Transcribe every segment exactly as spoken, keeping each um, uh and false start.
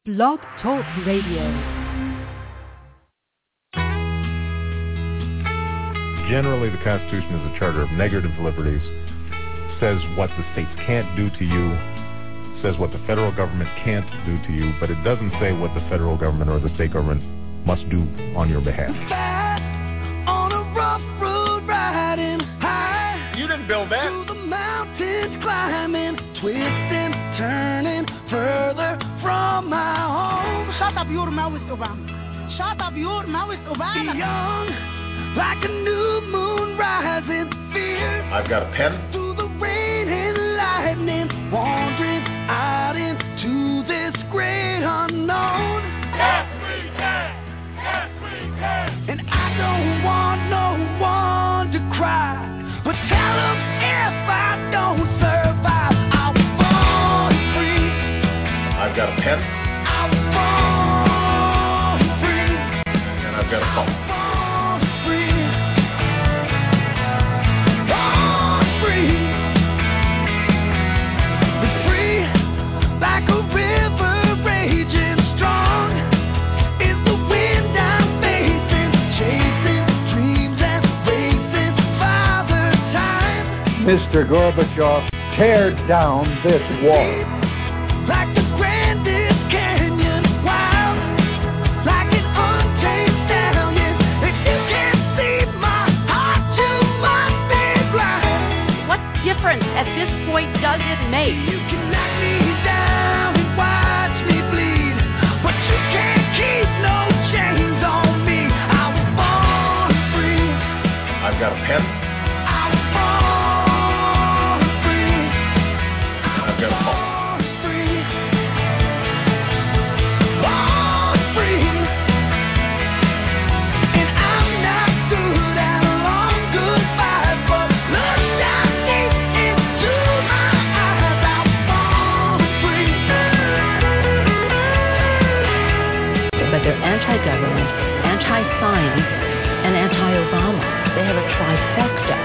Blog Talk Radio. Generally, the Constitution is a charter of negative liberties, says what the states can't do to you, says what the federal government can't do to you, but it doesn't say what the federal government or the state government must do on your behalf. On a rough road riding high. You didn't build that. Through the mountains climbing, twisting, turning further from my home. Shut up, you're my with Obama. Shut up, you're my with Obama. Young, like a new moon rising, fierce. I've got a pen. Through the rain and lightning, wandering out into this great unknown. Yes, we can. Yes, we can. And I don't want no one to cry, but tell them if I don't survive, I was born free. I've got a pen. I was born free. And I've got a phone. Born free. Born free. But free like a river raging strong is the wind I'm facing, chasing dreams and racing Father Time. Mister Gorbachev, tear down this wall. Like the grandest canyon, wild, like an untamed stallion. If you can't see my heart, you must be blind. What difference at this point does it make? You can knock me down and watch me bleed, but you can't keep no chains on me. I was born free. I've got a pen. I was born free. And I've got a phone. Born free. Born free. And I'm not good at a long goodbye, but look down deep into my eyes. I was born free. But they're anti-government, anti-science, and anti-Obama. They have a trifecta.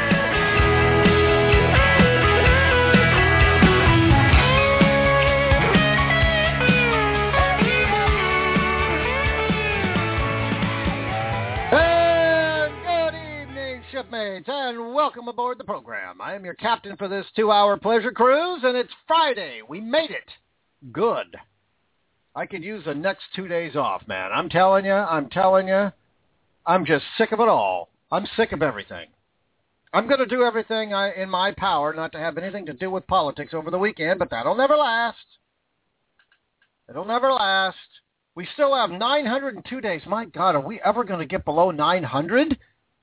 And good evening, shipmates, and welcome aboard the program. I am your captain for this two-hour pleasure cruise, and it's Friday. We made it. Good. I could use the next two days off, man. I'm telling you, I'm telling you, I'm just sick of it all. I'm sick of everything. I'm going to do everything I, in my power not to have anything to do with politics over the weekend, but that'll never last. It'll never last. We still have nine hundred two days. My God, are we ever going to get below nine hundred?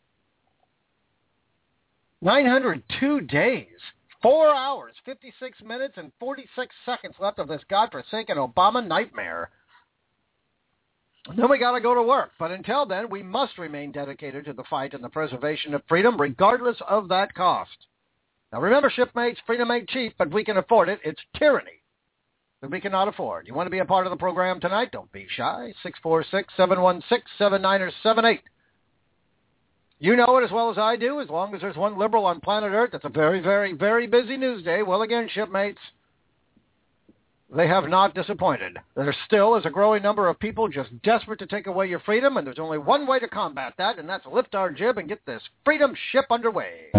nine hundred two days. Four hours, fifty-six minutes, and forty-six seconds left of this godforsaken Obama nightmare. And then we got to go to work. But until then, we must remain dedicated to the fight and the preservation of freedom, regardless of that cost. Now remember, shipmates, freedom ain't cheap, but we can afford it. It's tyranny that we cannot afford. You want to be a part of the program tonight? Don't be shy. six four six, seven one six, seven nine or seven eight. You know it as well as I do. As long as there's one liberal on planet Earth, it's a very, very, very busy news day. Well, again, shipmates, they have not disappointed. There still is a growing number of people just desperate to take away your freedom, and there's only one way to combat that, and that's lift our jib and get this freedom ship underway.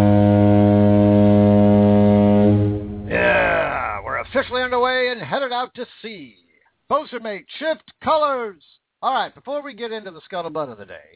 Yeah, we're officially underway and headed out to sea. Bosun mate, shift colors. All right, before we get into the scuttlebutt of the day,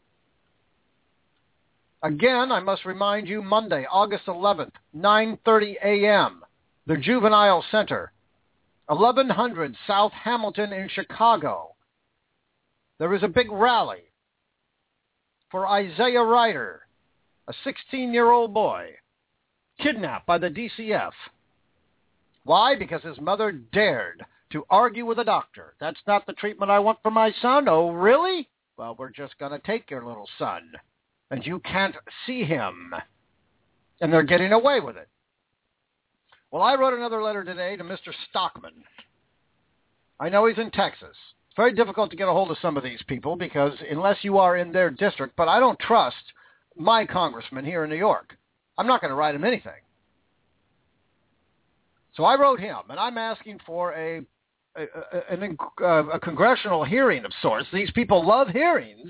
again, I must remind you, Monday, August eleventh, nine thirty a.m., the Juvenile Center, eleven hundred South Hamilton in Chicago. There is a big rally for Isaiah Ryder, a sixteen-year-old boy, kidnapped by the D C F. Why? Because his mother dared to argue with a doctor. That's not the treatment I want for my son. Oh, really? Well, we're just going to take your little son, and you can't see him. And they're getting away with it. Well, I wrote another letter today to Mister Stockman. I know he's in Texas. It's very difficult to get a hold of some of these people because unless you are in their district, but I don't trust my congressman here in New York. I'm not going to write him anything. So I wrote him, and I'm asking for a a, a, a, a congressional hearing of sorts. These people love hearings.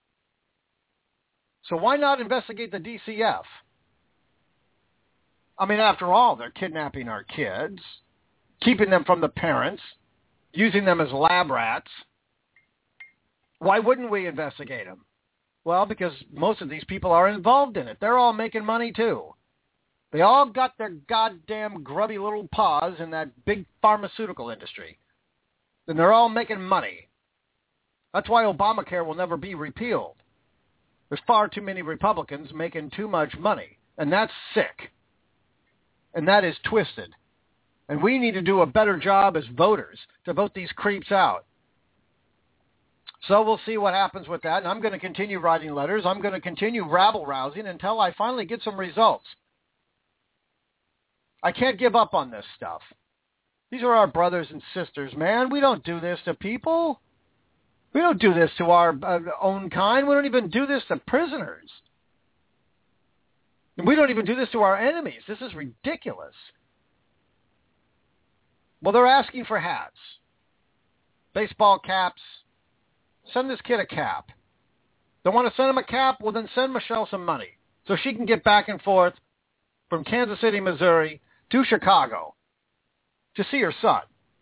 So why not investigate the D C F? I mean, after all, they're kidnapping our kids, keeping them from the parents, using them as lab rats. Why wouldn't we investigate them? Well, because most of these people are involved in it. They're all making money, too. They all got their goddamn grubby little paws in that big pharmaceutical industry. And they're all making money. That's why Obamacare will never be repealed. There's far too many Republicans making too much money. And that's sick. And that is twisted. And we need to do a better job as voters to vote these creeps out. So we'll see what happens with that. And I'm going to continue writing letters. I'm going to continue rabble-rousing until I finally get some results. I can't give up on this stuff. These are our brothers and sisters, man. We don't do this to people. We don't do this to our uh, own kind. We don't even do this to prisoners. And we don't even do this to our enemies. This is ridiculous. Well, they're asking for hats, baseball caps. Send this kid a cap. Don't want to send him a cap? Well, then send Michelle some money so she can get back and forth from Kansas City, Missouri to Chicago to see her son.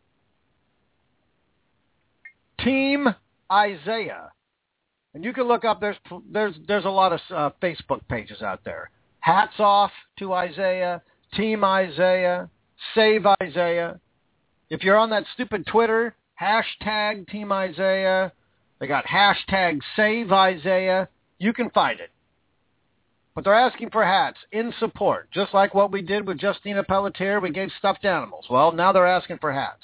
Team Isaiah. And you can look up, there's there's there's a lot of uh, Facebook pages out there. Hats off to Isaiah, Team Isaiah, Save Isaiah. If you're on that stupid Twitter, hashtag Team Isaiah, they got hashtag Save Isaiah, you can find it. But they're asking for hats in support, just like what we did with Justina Pelletier. We gave stuffed animals. Well, now they're asking for hats.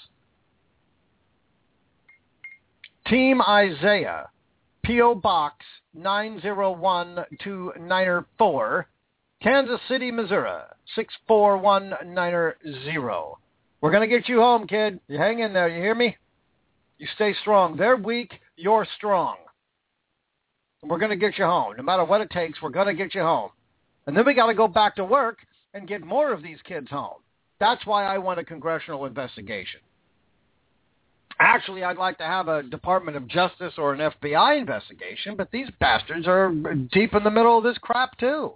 Team Isaiah, P O. Box nine oh one two nine four, Kansas City, Missouri, six four one nine zero. We're going to get you home, kid. You hang in there. You hear me? You stay strong. They're weak. You're strong. We're going to get you home. No matter what it takes, we're going to get you home. And then we got to go back to work and get more of these kids home. That's why I want a congressional investigation. Actually, I'd like to have a Department of Justice or an F B I investigation, but these bastards are deep in the middle of this crap, too.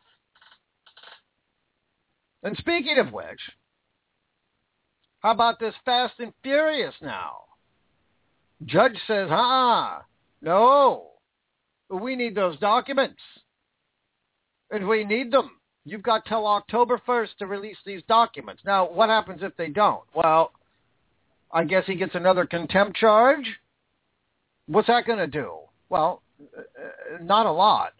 And speaking of which, how about this Fast and Furious now? Judge says, uh-uh, no. We need those documents. And we need them. You've got till October first to release these documents. Now, what happens if they don't? Well, I guess he gets another contempt charge. What's that going to do? Well, uh, not a lot.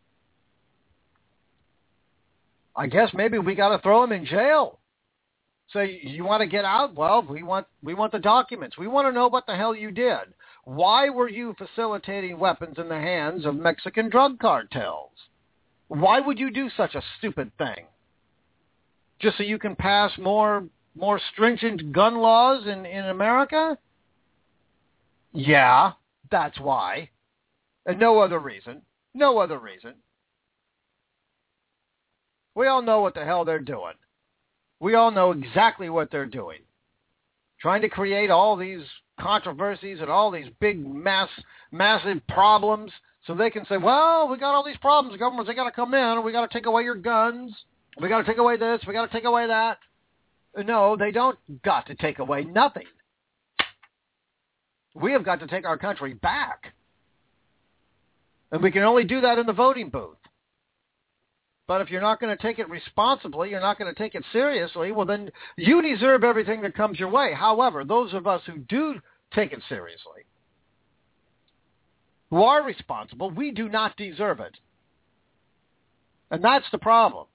I guess maybe we got to throw him in jail. So you want to get out? Well, we want we want the documents. We want to know what the hell you did. Why were you facilitating weapons in the hands of Mexican drug cartels? Why would you do such a stupid thing? Just so you can pass more more stringent gun laws in, in America? Yeah, that's why. And no other reason. No other reason. We all know what the hell they're doing. We all know exactly what they're doing. Trying to create all these controversies and all these big, mass, massive problems so they can say, well, we got all these problems. The governments, they got to come in, and we got to take away your guns. We got to take away this. We got to take away that. No, they don't got to take away nothing. We have got to take our country back. And we can only do that in the voting booth. But if you're not going to take it responsibly, you're not going to take it seriously, well, then you deserve everything that comes your way. However, those of us who do take it seriously, who are responsible, we do not deserve it. And that's the problem.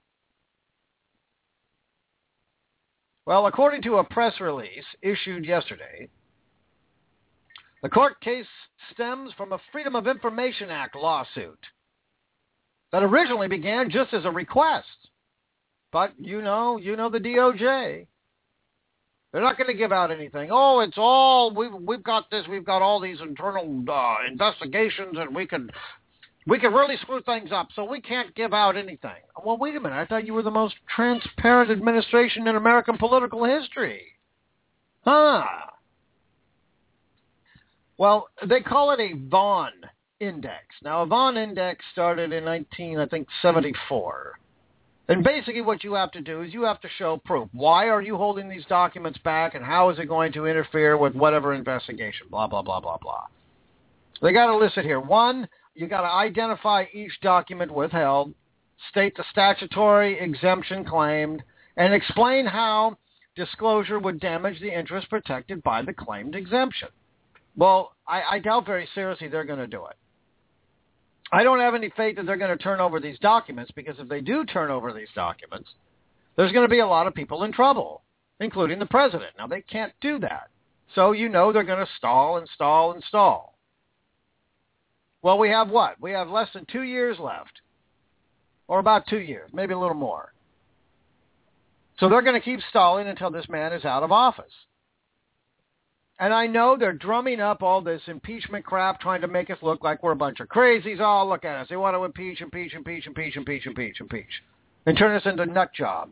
Well, according to a press release issued yesterday, the court case stems from a Freedom of Information Act lawsuit that originally began just as a request. But you know, you know the D O J. They're not going to give out anything. Oh, it's all, we've, we've got this, we've got all these internal uh, investigations, and we can, we can really screw things up, so we can't give out anything. Well, wait a minute. I thought you were the most transparent administration in American political history. Huh. Well, they call it a Vaughan Index. Now, a Vaughan Index started in nineteen, I think, seventy-four. And basically what you have to do is you have to show proof. Why are you holding these documents back, and how is it going to interfere with whatever investigation? Blah, blah, blah, blah, blah. They got to list it here. One, you got to identify each document withheld, state the statutory exemption claimed, and explain how disclosure would damage the interest protected by the claimed exemption. Well, I, I doubt very seriously they're going to do it. I don't have any faith that they're going to turn over these documents, because if they do turn over these documents, there's going to be a lot of people in trouble, including the president. Now, they can't do that. So you know they're going to stall and stall and stall. Well, we have what? We have less than two years left, or about two years, maybe a little more. So they're going to keep stalling until this man is out of office. And I know they're drumming up all this impeachment crap, trying to make us look like we're a bunch of crazies. Oh, look at us. They want to impeach, impeach, impeach, impeach, impeach, impeach, impeach, and turn us into nut jobs.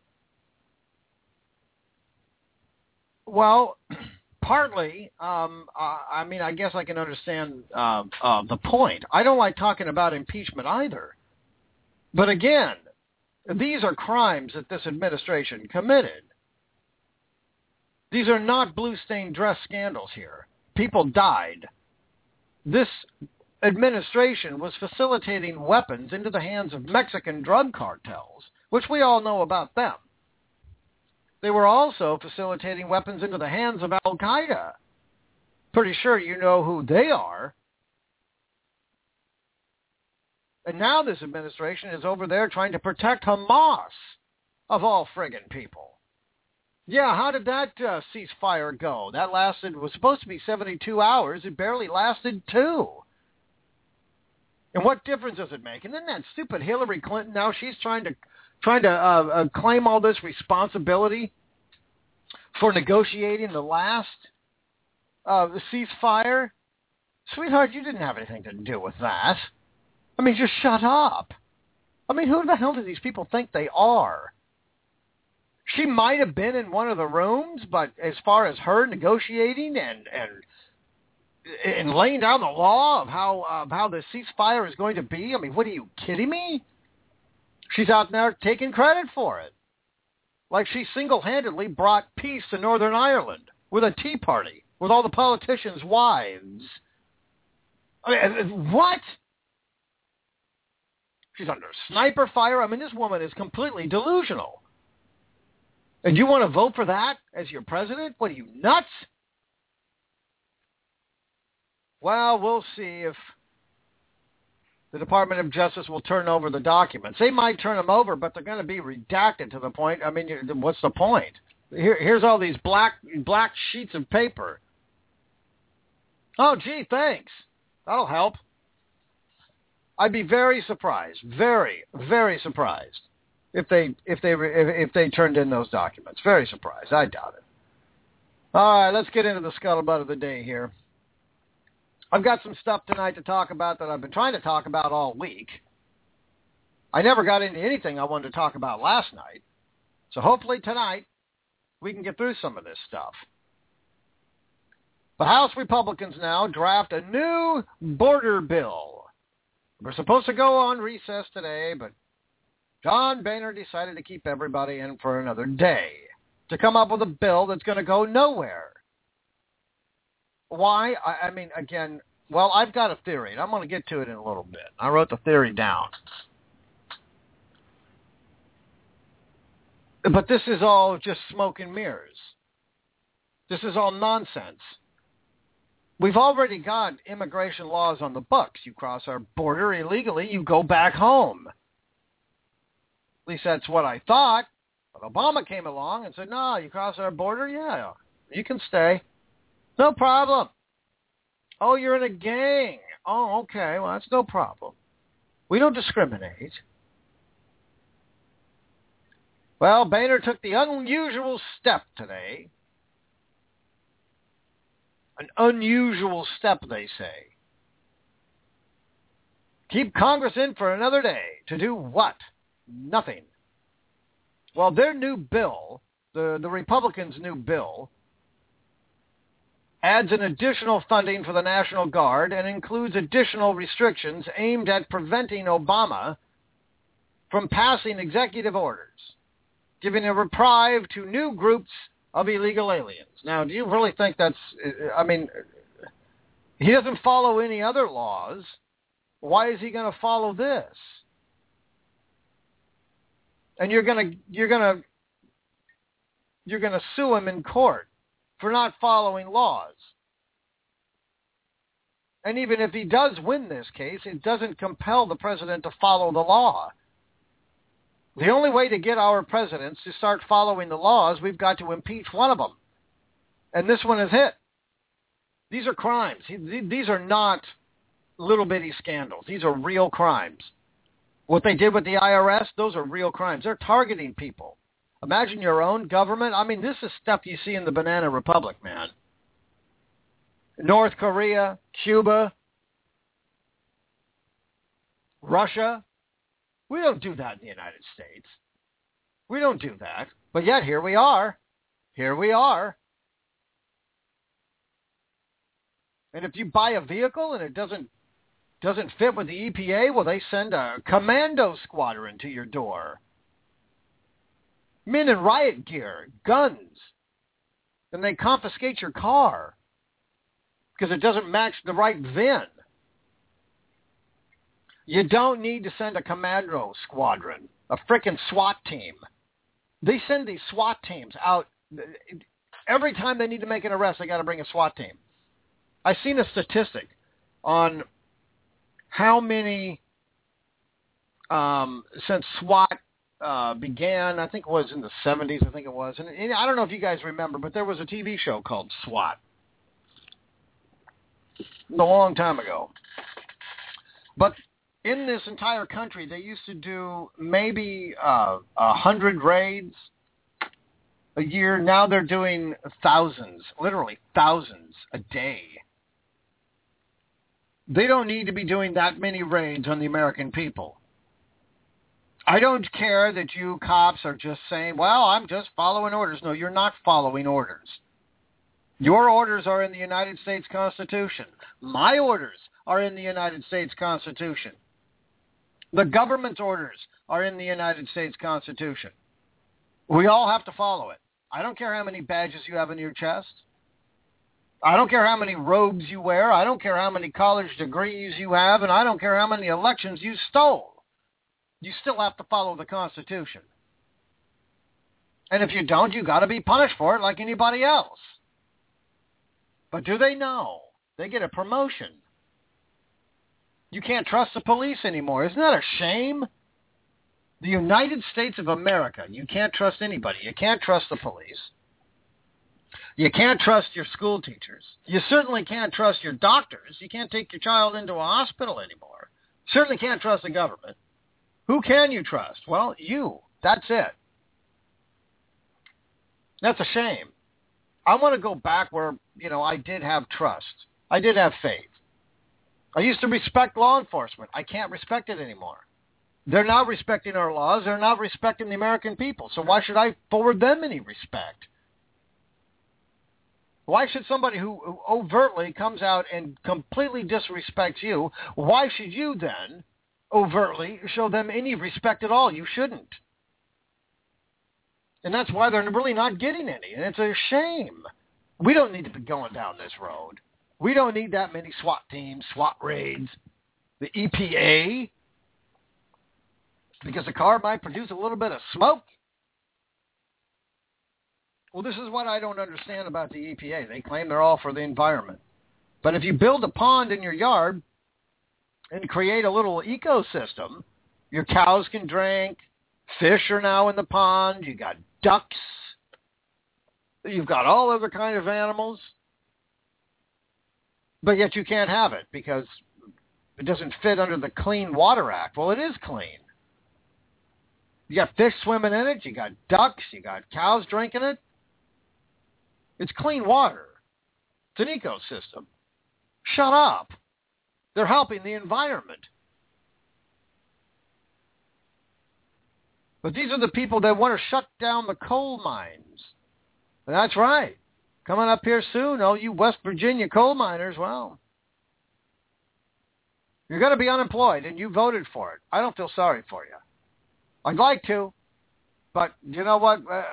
Well, partly, um, uh, I mean, I guess I can understand uh, uh, the point. I don't like talking about impeachment either. But again, these are crimes that this administration committed. These are not blue-stained dress scandals here. People died. This administration was facilitating weapons into the hands of Mexican drug cartels, which we all know about them. They were also facilitating weapons into the hands of Al-Qaeda. Pretty sure you know who they are. And now this administration is over there trying to protect Hamas, of all friggin' people. Yeah, how did that uh, ceasefire go? That lasted, was supposed to be seventy-two hours. It barely lasted two. And what difference does it make? And then that stupid Hillary Clinton, now she's trying to trying to uh, uh, claim all this responsibility for negotiating the last uh, ceasefire. Sweetheart, you didn't have anything to do with that. I mean, just shut up. I mean, who the hell do these people think they are? She might have been in one of the rooms, but as far as her negotiating and and and laying down the law of how of how the ceasefire is going to be, I mean, what are you kidding me? She's out there taking credit for it, like she single-handedly brought peace to Northern Ireland with a tea party with all the politicians' wives. I mean, what? She's under sniper fire. I mean, this woman is completely delusional. And you want to vote for that as your president? What are you, nuts? Well, we'll see if the Department of Justice will turn over the documents. They might turn them over, but they're going to be redacted to the point. I mean, what's the point? Here, here's all these black black sheets of paper. Oh, gee, thanks. That'll help. I'd be very surprised, very, very surprised if they if they if, if they turned in those documents. Very surprised. I doubt it. All right, let's get into the scuttlebutt of the day here. I've got some stuff tonight to talk about that I've been trying to talk about all week. I never got into anything I wanted to talk about last night. So hopefully tonight we can get through some of this stuff. The House Republicans now draft a new border bill. We're supposed to go on recess today, but John Boehner decided to keep everybody in for another day to come up with a bill that's going to go nowhere. Why? I, I mean, again, well, I've got a theory, and I'm going to get to it in a little bit. I wrote the theory down. But this is all just smoke and mirrors. This is all nonsense. We've already got immigration laws on the books. You cross our border illegally, you go back home. At least that's what I thought. But Obama came along and said, no, you cross our border? Yeah, you can stay. No problem. Oh, you're in a gang. Oh, okay. Well, that's no problem. We don't discriminate. Well, Boehner took the unusual step today. An unusual step, they say. Keep Congress in for another day. To do what? Nothing. Well, their new bill, the, the Republicans' new bill, adds an additional funding for the National Guard and includes additional restrictions aimed at preventing Obama from passing executive orders, giving a reprieve to new groups of illegal aliens. Now, do you really think that's, I mean, he doesn't follow any other laws. Why is he going to follow this? And you're going to, you're going to, you're going to sue him in court for not following laws. And even if he does win this case, it doesn't compel the president to follow the law. The only way to get our presidents to start following the laws, we've got to impeach one of them. And this one is hit. These are crimes. These are not little bitty scandals. These are real crimes. What they did with the I R S, those are real crimes. They're targeting people. Imagine your own government. I mean, this is stuff you see in the Banana Republic, man. North Korea, Cuba, Russia. We don't do that in the United States. We don't do that. But yet here we are. Here we are. And if you buy a vehicle and it doesn't doesn't fit with the E P A, well, they send a commando squadron to your door. Men in riot gear, guns. And they confiscate your car because it doesn't match the right V I N. You don't need to send a commando squadron, a frickin' SWAT team. They send these SWAT teams out. Every time they need to make an arrest, they got to bring a SWAT team. I've seen a statistic on how many, um, since SWAT uh, began, I think it was in the seventies, I think it was. And, and I don't know if you guys remember, but there was a T V show called SWAT a long time ago. But in this entire country, they used to do maybe uh, a hundred raids a year. Now they're doing thousands, literally thousands a day. They don't need to be doing that many raids on the American people. I don't care that you cops are just saying, well, I'm just following orders. No, you're not following orders. Your orders are in the United States Constitution. My orders are in the United States Constitution. The government's orders are in the United States Constitution. We all have to follow it. I don't care how many badges you have in your chest. I don't care how many robes you wear. I don't care how many college degrees you have. And I don't care how many elections you stole. You still have to follow the Constitution. And if you don't, you got to be punished for it like anybody else. But do they know? They get a promotion. You can't trust the police anymore. Isn't that a shame? The United States of America, you can't trust anybody. You can't trust the police. You can't trust your school teachers. You certainly can't trust your doctors. You can't take your child into a hospital anymore. Certainly can't trust the government. Who can you trust? Well, you. That's it. That's a shame. I want to go back where, you know, I did have trust. I did have faith. I used to respect law enforcement. I can't respect it anymore. They're not respecting our laws. They're not respecting the American people. So why should I forward them any respect? Why should somebody who overtly comes out and completely disrespects you, why should you then overtly show them any respect at all? You shouldn't. And that's why they're really not getting any. And it's a shame. We don't need to be going down this road. We don't need that many SWAT teams, SWAT raids, the E P A, because the car might produce a little bit of smoke. Well, this is what I don't understand about the E P A. They claim they're all for the environment. But if you build a pond in your yard and create a little ecosystem, your cows can drink, fish are now in the pond, you got ducks, you've got all other kind of animals, but yet you can't have it because it doesn't fit under the Clean Water Act. Well, it is clean. You got fish swimming in it, you got ducks, you got cows drinking it. It's clean water. It's an ecosystem. Shut up. They're helping the environment. But these are the people that want to shut down the coal mines. And that's right. coming up here soon. Oh, you West Virginia coal miners, well, you're going to be unemployed, and you voted for it. I don't feel sorry for you. I'd like to, but you know what? Uh,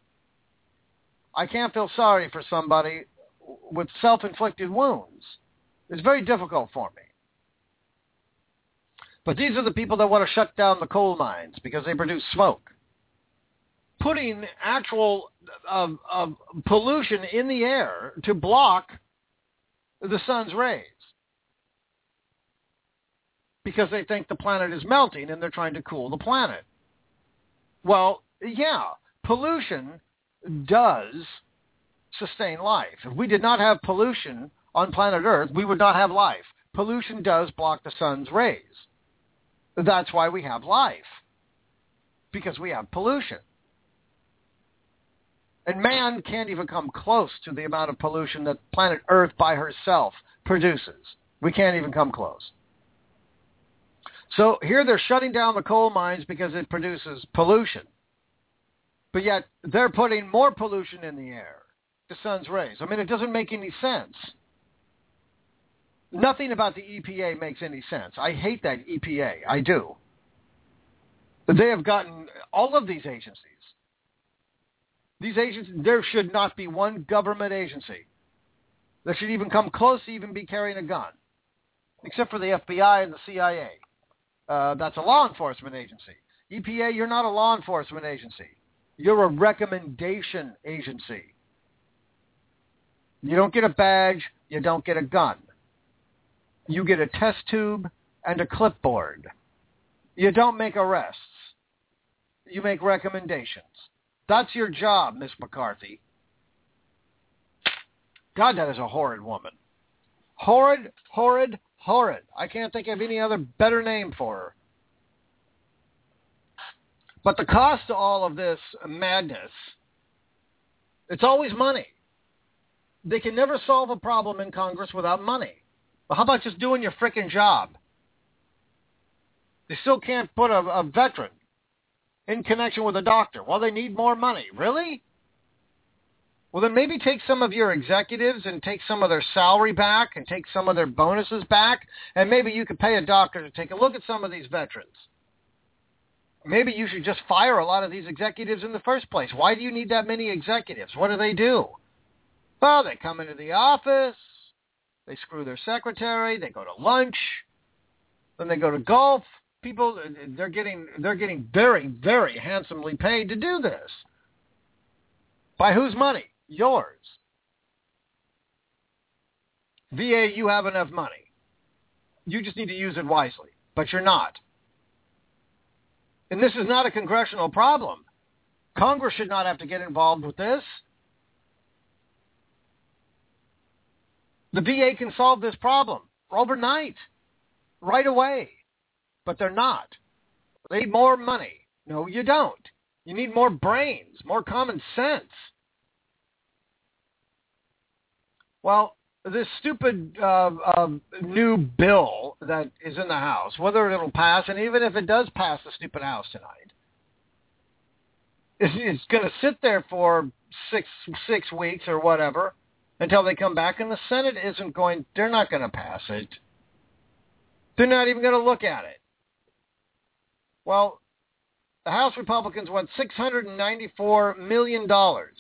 I can't feel sorry for somebody with self-inflicted wounds. It's very difficult for me. But these are the people that want to shut down the coal mines because they produce smoke. Putting actual uh, uh, pollution in the air to block the sun's rays. Because they think the planet is melting and they're trying to cool the planet. Well, yeah, pollution does sustain life. If we did not have pollution on planet Earth, we would not have life. Pollution does block the sun's rays. That's why we have life. Because we have pollution. And man can't even come close to the amount of pollution that planet Earth by herself produces. We can't even come close. So here they're shutting down the coal mines because it produces pollution. But yet they're putting more pollution in the air, the sun's rays. I mean, it doesn't make any sense. Nothing about the E P A makes any sense. I hate that E P A. I do. But they have gotten all of these agencies. These agencies, there should not be one government agency that should even come close to even be carrying a gun, except for the F B I and the C I A. Uh, that's a law enforcement agency. E P A, you're not a law enforcement agency. You're a recommendation agency. You don't get a badge. You don't get a gun. You get a test tube and a clipboard. You don't make arrests. You make recommendations. That's your job, Miss McCarthy. God, that is a horrid woman. Horrid, horrid, horrid. I can't think of any other better name for her. But the cost to all of this madness, it's always money. They can never solve a problem in Congress without money. Well, how about just doing your frickin' job? They still can't put a, a veteran in connection with a doctor. Well, they need more money. Really? Well, then maybe take some of your executives and take some of their salary back and take some of their bonuses back, and maybe you could pay a doctor to take a look at some of these veterans. Maybe you should just fire a lot of these executives in the first place. Why do you need that many executives? What do they do? Well, they come into the office, they screw their secretary, they go to lunch, then they go to golf. People, they're getting they're getting very, very handsomely paid to do this. By whose money? Yours. V A, you have enough money. You just need to use it wisely, but you're not. And this is not a congressional problem. Congress should not have to get involved with this. The V A can solve this problem overnight, right away. But they're not. They need more money. No, you don't. You need more brains, more common sense. Well, this stupid uh, uh, new bill that is in the House, whether it'll pass, and even if it does pass the stupid House tonight, it's, it's going to sit there for six six weeks or whatever until they come back, and the Senate isn't going, they're not going to pass it. They're not even going to look at it. Well, the House Republicans want six hundred ninety-four million dollars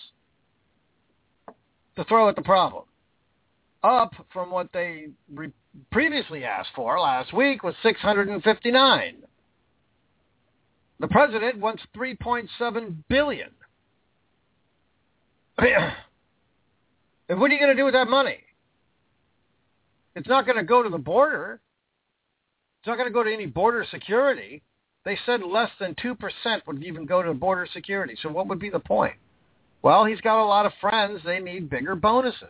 to throw at the problem, up from what they re- previously asked for last week was six hundred fifty-nine. The president wants three point seven billion dollars. And what are you going to do with that money? It's not going to go to the border. It's not going to go to any border security. They said less than two percent would even go to border security. So what would be the point? Well, he's got a lot of friends. They need bigger bonuses.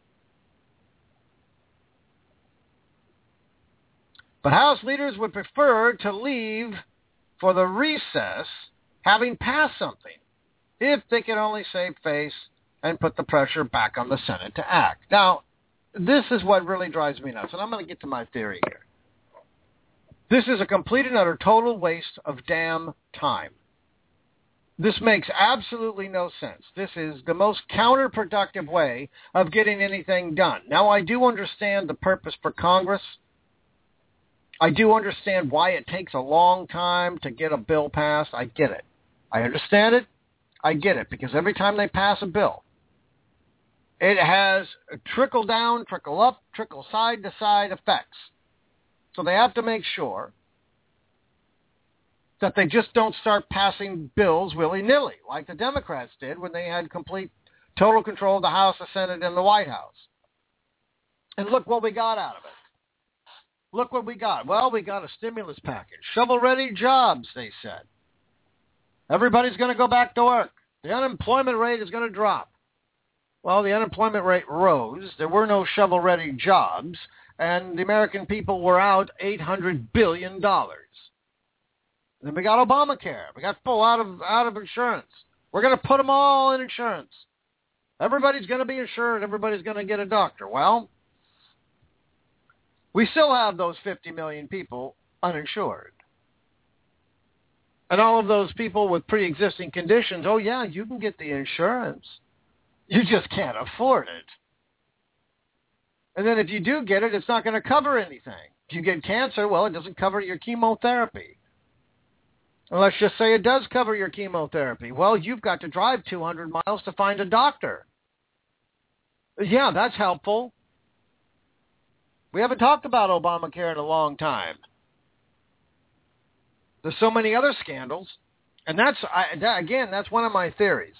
But House leaders would prefer to leave for the recess having passed something, if they could only save face and put the pressure back on the Senate to act. Now, this is what really drives me nuts, and I'm going to get to my theory here. This is a complete and utter total waste of damn time. This makes absolutely no sense. This is the most counterproductive way of getting anything done. Now, I do understand the purpose for Congress. I do understand why it takes a long time to get a bill passed. I get it. I understand it. I get it, because every time they pass a bill, it has a trickle down, trickle up, trickle side to side effects. So they have to make sure that they just don't start passing bills willy-nilly, like the Democrats did when they had complete, total control of the House, the Senate, and the White House. And look what we got out of it. Look what we got. Well, we got a stimulus package. Shovel-ready jobs, they said. Everybody's going to go back to work. The unemployment rate is going to drop. Well, the unemployment rate rose. There were no shovel-ready jobs, and the American people were out eight hundred billion dollars. Then we got Obamacare. We got full out of out of insurance. We're going to put them all in insurance. Everybody's going to be insured. Everybody's going to get a doctor. Well, we still have those fifty million people uninsured. And all of those people with pre-existing conditions, oh, yeah, you can get the insurance. You just can't afford it. And then if you do get it, it's not going to cover anything. If you get cancer, well, it doesn't cover your chemotherapy. And let's just say it does cover your chemotherapy. Well, you've got to drive two hundred miles to find a doctor. Yeah, that's helpful. We haven't talked about Obamacare in a long time. There's so many other scandals. And that's, I, that, again, that's one of my theories.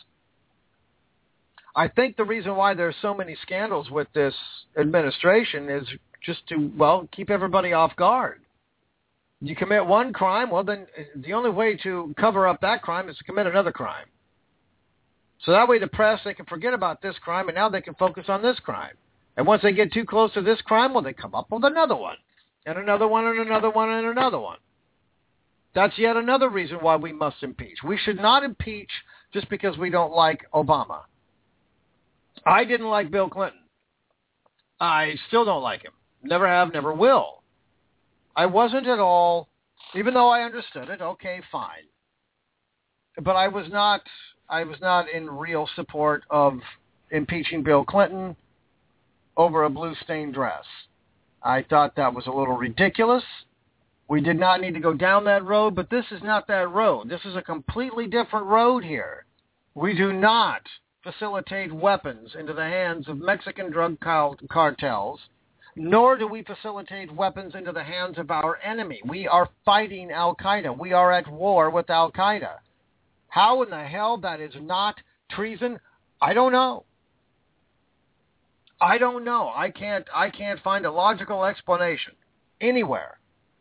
I think the reason why there's so many scandals with this administration is just to, well, keep everybody off guard. You commit one crime, well, then the only way to cover up that crime is to commit another crime. So that way the press, they can forget about this crime, and now they can focus on this crime. And once they get too close to this crime, well, they come up with another one, and another one, and another one, and another one. That's yet another reason why we must impeach. We should not impeach just because we don't like Obama. I didn't like Bill Clinton. I still don't like him. Never have, never will. I wasn't at all, even though I understood it, okay, fine. But I was not, I was not in real support of impeaching Bill Clinton over a blue stained dress. I thought that was a little ridiculous. We did not need to go down that road, but this is not that road. This is a completely different road here. We do not facilitate weapons into the hands of Mexican drug cartels, nor do we facilitate weapons into the hands of our enemy. We are fighting Al-Qaeda. We are at war with Al-Qaeda. How in the hell that is not treason? I don't know. I don't know. I can't, I can't find a logical explanation anywhere.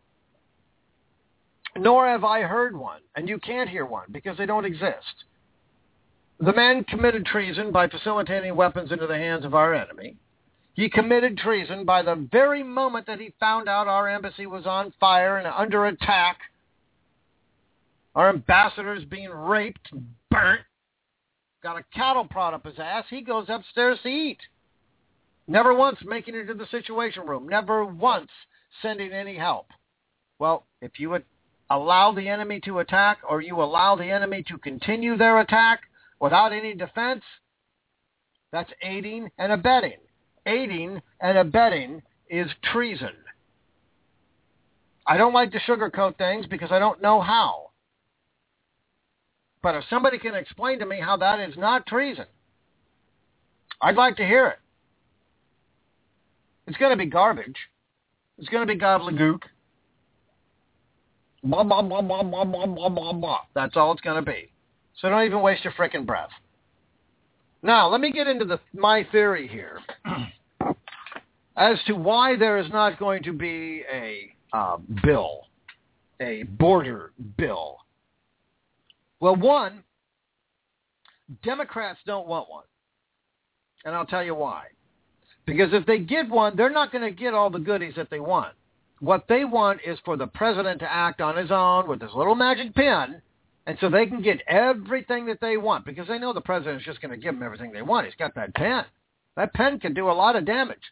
Nor have I heard one, and you can't hear one because they don't exist. The man committed treason by facilitating weapons into the hands of our enemy. He committed treason by the very moment that he found out our embassy was on fire and under attack. Our ambassador's being raped and burnt. Got a cattle prod up his ass. He goes upstairs to eat. Never once making it to the Situation Room. Never once sending any help. Well, if you would allow the enemy to attack, or you allow the enemy to continue their attack without any defense, that's aiding and abetting. Aiding and abetting is treason. I don't like to sugarcoat things because I don't know how. But if somebody can explain to me how that is not treason, I'd like to hear it. It's going to be garbage. It's going to be gobbledygook. Blah, blah, blah, blah, blah, blah, blah, blah, blah. That's all it's going to be. So don't even waste your frickin' breath. Now, let me get into the my theory here as to why there is not going to be a uh, bill, a border bill. Well, one, Democrats don't want one. And I'll tell you why. Because if they get one, they're not going to get all the goodies that they want. What they want is for the president to act on his own with his little magic pen, and so they can get everything that they want, because they know the president's just going to give them everything they want. He's got that pen. That pen can do a lot of damage.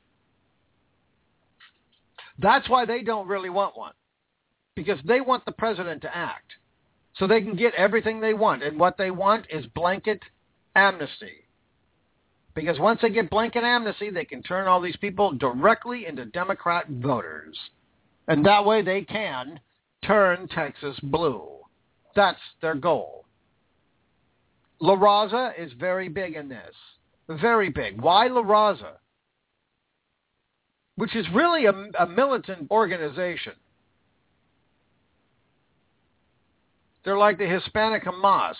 That's why they don't really want one, because they want the president to act. so they can get everything they want. And what they want is blanket amnesty. Because once they get blanket amnesty, they can turn all these people directly into Democrat voters. And that way they can turn Texas blue. That's their goal. La Raza is very big in this. Very big. Why La Raza? Which is really a, a militant organization. They're like the Hispanic Hamas.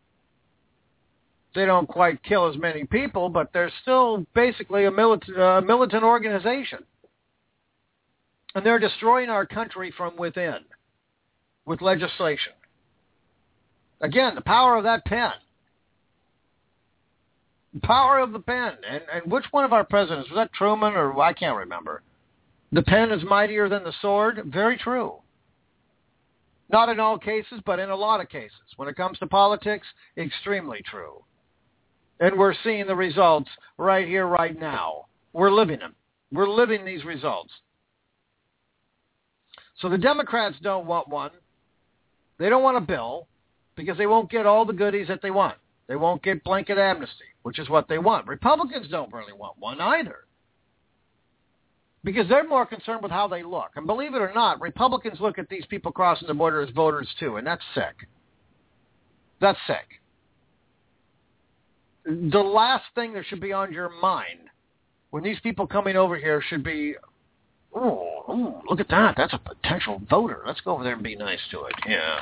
They don't quite kill as many people, but they're still basically a militant, uh, militant organization. And they're destroying our country from within with legislation. Again, the power of that pen. The power of the pen. And, and which one of our presidents, was that Truman or I can't remember? The pen is mightier than the sword. Very true. Not in all cases, but in a lot of cases. When it comes to politics, extremely true. And we're seeing the results right here, right now. We're living them. We're living these results. So the Democrats don't want one. They don't want a bill because they won't get all the goodies that they want. They won't get blanket amnesty, which is what they want. Republicans don't really want one either because they're more concerned with how they look. And believe it or not, Republicans look at these people crossing the border as voters too, and that's sick. That's sick. The last thing that should be on your mind when these people coming over here should be, oh, oh, look at that. That's a potential voter. Let's go over there and be nice to it. Yeah.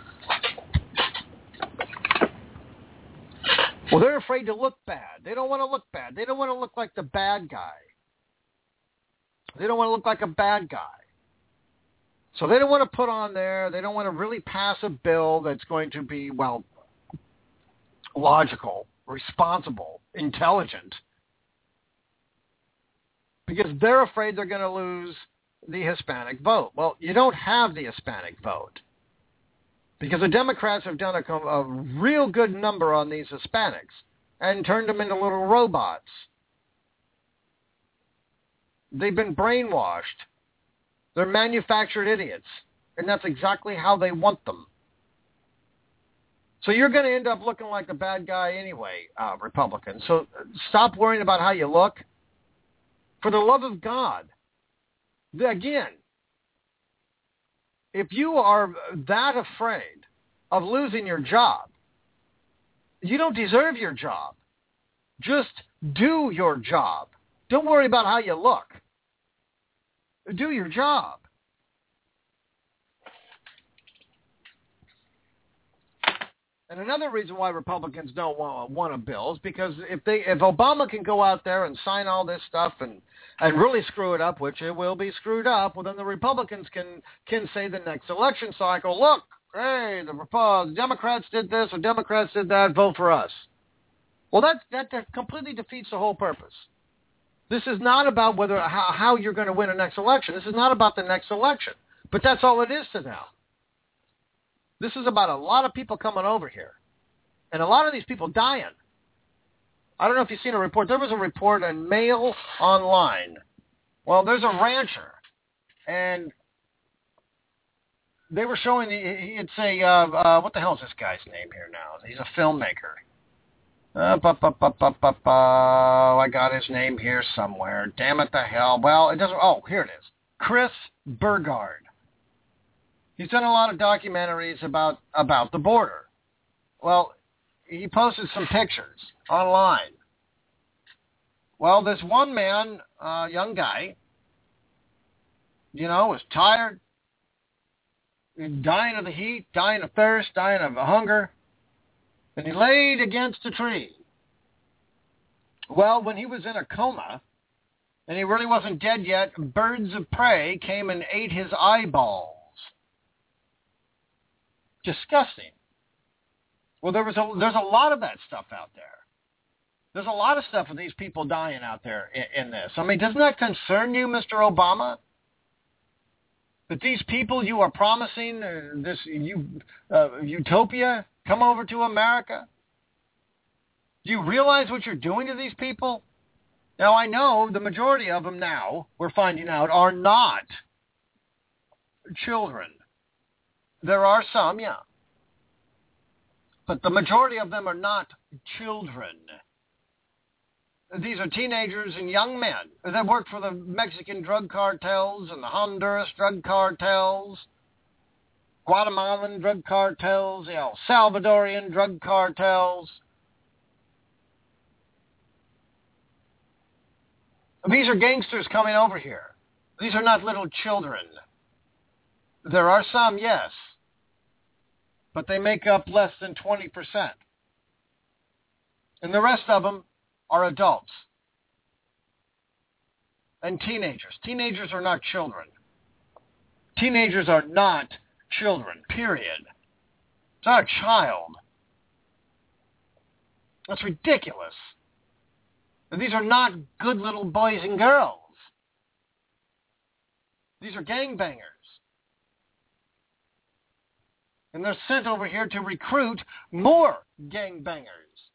Well, they're afraid to look bad. They don't want to look bad. They don't want to look like the bad guy. They don't want to look like a bad guy. So they don't want to put on there, they don't want to really pass a bill that's going to be, well, logical, responsible, intelligent. Because they're afraid they're going to lose the Hispanic vote. Well, you don't have the Hispanic vote. Because the Democrats have done a, a real good number on these Hispanics and turned them into little robots. They've been brainwashed. They're manufactured idiots. And that's exactly how they want them. So you're going to end up looking like the bad guy anyway, uh, Republicans. So stop worrying about how you look. For the love of God. Again, if you are that afraid of losing your job, you don't deserve your job. Just do your job. Don't worry about how you look. Do your job. And another reason why Republicans don't want, want a bill is because if they if Obama can go out there and sign all this stuff and, and really screw it up, which it will be screwed up, well, then the Republicans can, can say the next election cycle, look, hey, the, the Democrats did this or Democrats did that, vote for us. Well, that, that, that completely defeats the whole purpose. This is not about whether how, how you're going to win a next election. This is not about the next election. But that's all it is to them. This is about a lot of people coming over here. And a lot of these people dying. I don't know if you've seen a report. There was a report on Mail Online. Well, there's a rancher. And they were showing, the, it's a, uh, uh, what the hell is this guy's name here now? He's a filmmaker. Uh, bu, bu, bu, bu, bu, bu. I got his name here somewhere. Damn it the hell. Well, it doesn't, oh, here it is. Chris Burgard. He's done a lot of documentaries about, about the border. Well, he posted some pictures online. Well, this one man, uh, young guy, you know, was tired, dying of the heat, dying of thirst, dying of hunger, and he laid against a tree. Well, when he was in a coma, and he really wasn't dead yet, birds of prey came and ate his eyeballs. Disgusting. Well, there was a, there's a lot of that stuff out there. There's a lot of stuff of these people dying out there in, in this. I mean, doesn't that concern you, Mister Obama? That these people you are promising uh, this you, uh, utopia come over to America? Do you realize what you're doing to these people? Now, I know the majority of them now, we're finding out, are not children. There are some, yeah. but the majority of them are not children. These are teenagers and young men that work for the Mexican drug cartels and the Honduras drug cartels, Guatemalan drug cartels, the El Salvadorian drug cartels. These are gangsters coming over here. These are not little children. There are some, yes, but they make up less than twenty percent. And the rest of them are adults and teenagers. Teenagers are not children. Teenagers are not children, period. It's not a child. That's ridiculous. And these are not good little boys and girls. These are gangbangers. And they're sent over here to recruit more gangbangers.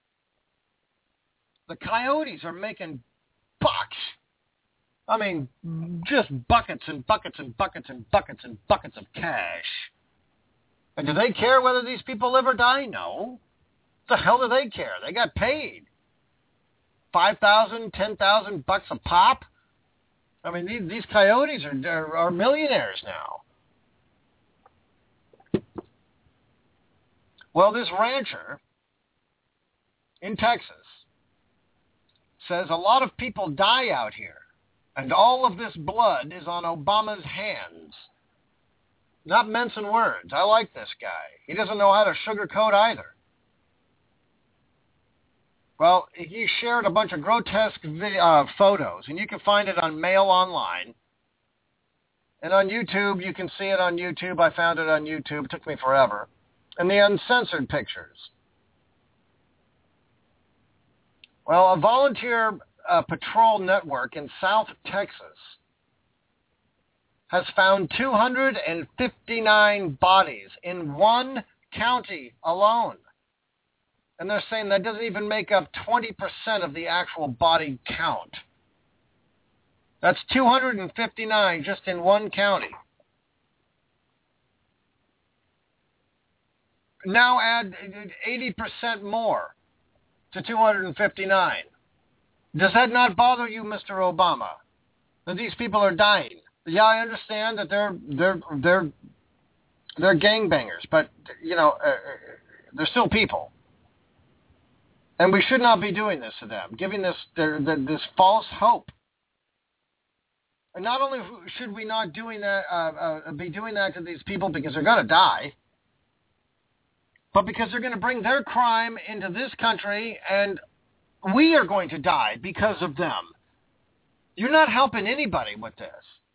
The coyotes are making bucks. I mean, just buckets and buckets and buckets and buckets and buckets of cash. And do they care whether these people live or die? No. What the hell do they care? They got paid. Five thousand, ten thousand bucks a pop? I mean, these, these coyotes are, are, are millionaires now. Well, this rancher in Texas says a lot of people die out here, and all of this blood is on Obama's hands. Not mincing words. I like this guy. He doesn't know how to sugarcoat either. Well, he shared a bunch of grotesque video, uh, photos, and you can find it on Mail Online. And on YouTube, you can see it on YouTube. I found it on YouTube. It took me forever. And the uncensored pictures. Well, a volunteer uh, patrol network in South Texas has found two hundred fifty-nine bodies in one county alone. And they're saying that doesn't even make up twenty percent of the actual body count. That's two hundred fifty-nine just in one county. Now add eighty percent more to two hundred fifty-nine. Does that not bother you, Mister Obama, that these people are dying? Yeah, I understand that they're they're they're they're gangbangers, but you know uh, they're still people, and we should not be doing this to them, giving this their, their, this false hope. And not only should we not doing that uh, uh, be doing that to these people because they're going to die, but because they're going to bring their crime into this country, and we are going to die because of them. You're not helping anybody with this.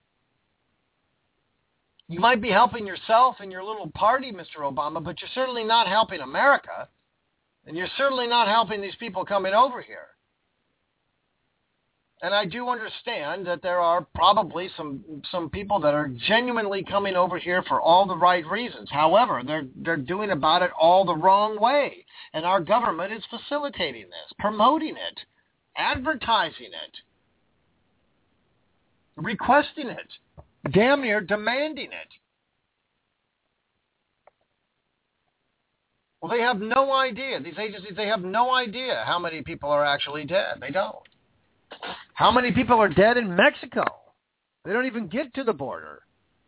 You might be helping yourself and your little party, Mister Obama, but you're certainly not helping America, and you're certainly not helping these people coming over here. And I do understand that there are probably some some people that are genuinely coming over here for all the right reasons. However, they're they're doing about it all the wrong way. And our government is facilitating this, promoting it, advertising it, requesting it, damn near demanding it. Well, they have no idea. These agencies, they have no idea how many people are actually dead. They don't. How many people are dead in Mexico? They don't even get to the border.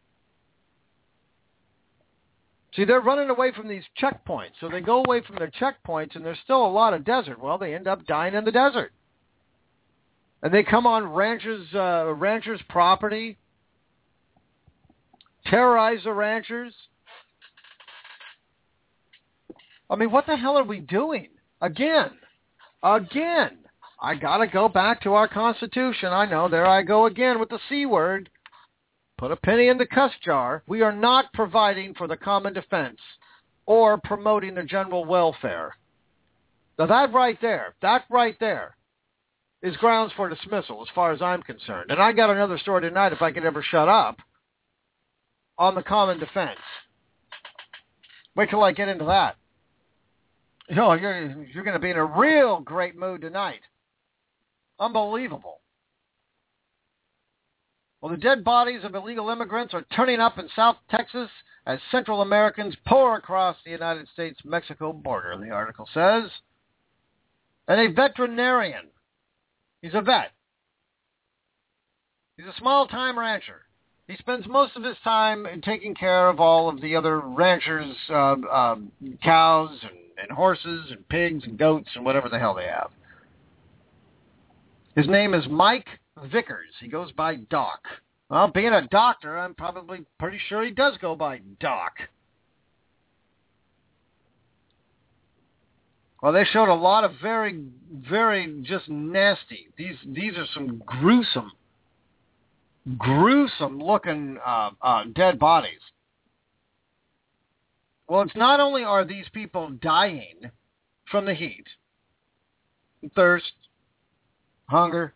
See, they're running away from these checkpoints. So they go away from their checkpoints, and there's still a lot of desert. Well, they end up dying in the desert. And they come on ranchers, uh, ranchers' property, terrorize the ranchers. I mean, what the hell are we doing? Again. Again. I got to go back to our Constitution. I know, there I go again with the C word. Put a penny in the cuss jar. We are not providing for the common defense or promoting the general welfare. Now that right there, that right there is grounds for dismissal as far as I'm concerned. And I got another story tonight, if I could ever shut up, on the common defense. Wait till I get into that. You know, you're, you're going to be in a real great mood tonight. Unbelievable. Well, the dead bodies of illegal immigrants are turning up in South Texas as Central Americans pour across the United States-Mexico border, the article says. And a veterinarian, he's a vet. He's a small-time rancher. He spends most of his time taking care of all of the other ranchers' uh, um, cows and, and horses and pigs and goats and whatever the hell they have. His name is Mike Vickers. He goes by Doc. Well, being a doctor, I'm probably pretty sure he does go by Doc. Well, they showed a lot of very, very just nasty. These these are some gruesome, gruesome looking uh, uh, dead bodies. Well, it's not only are these people dying from the heat, thirst, hunger,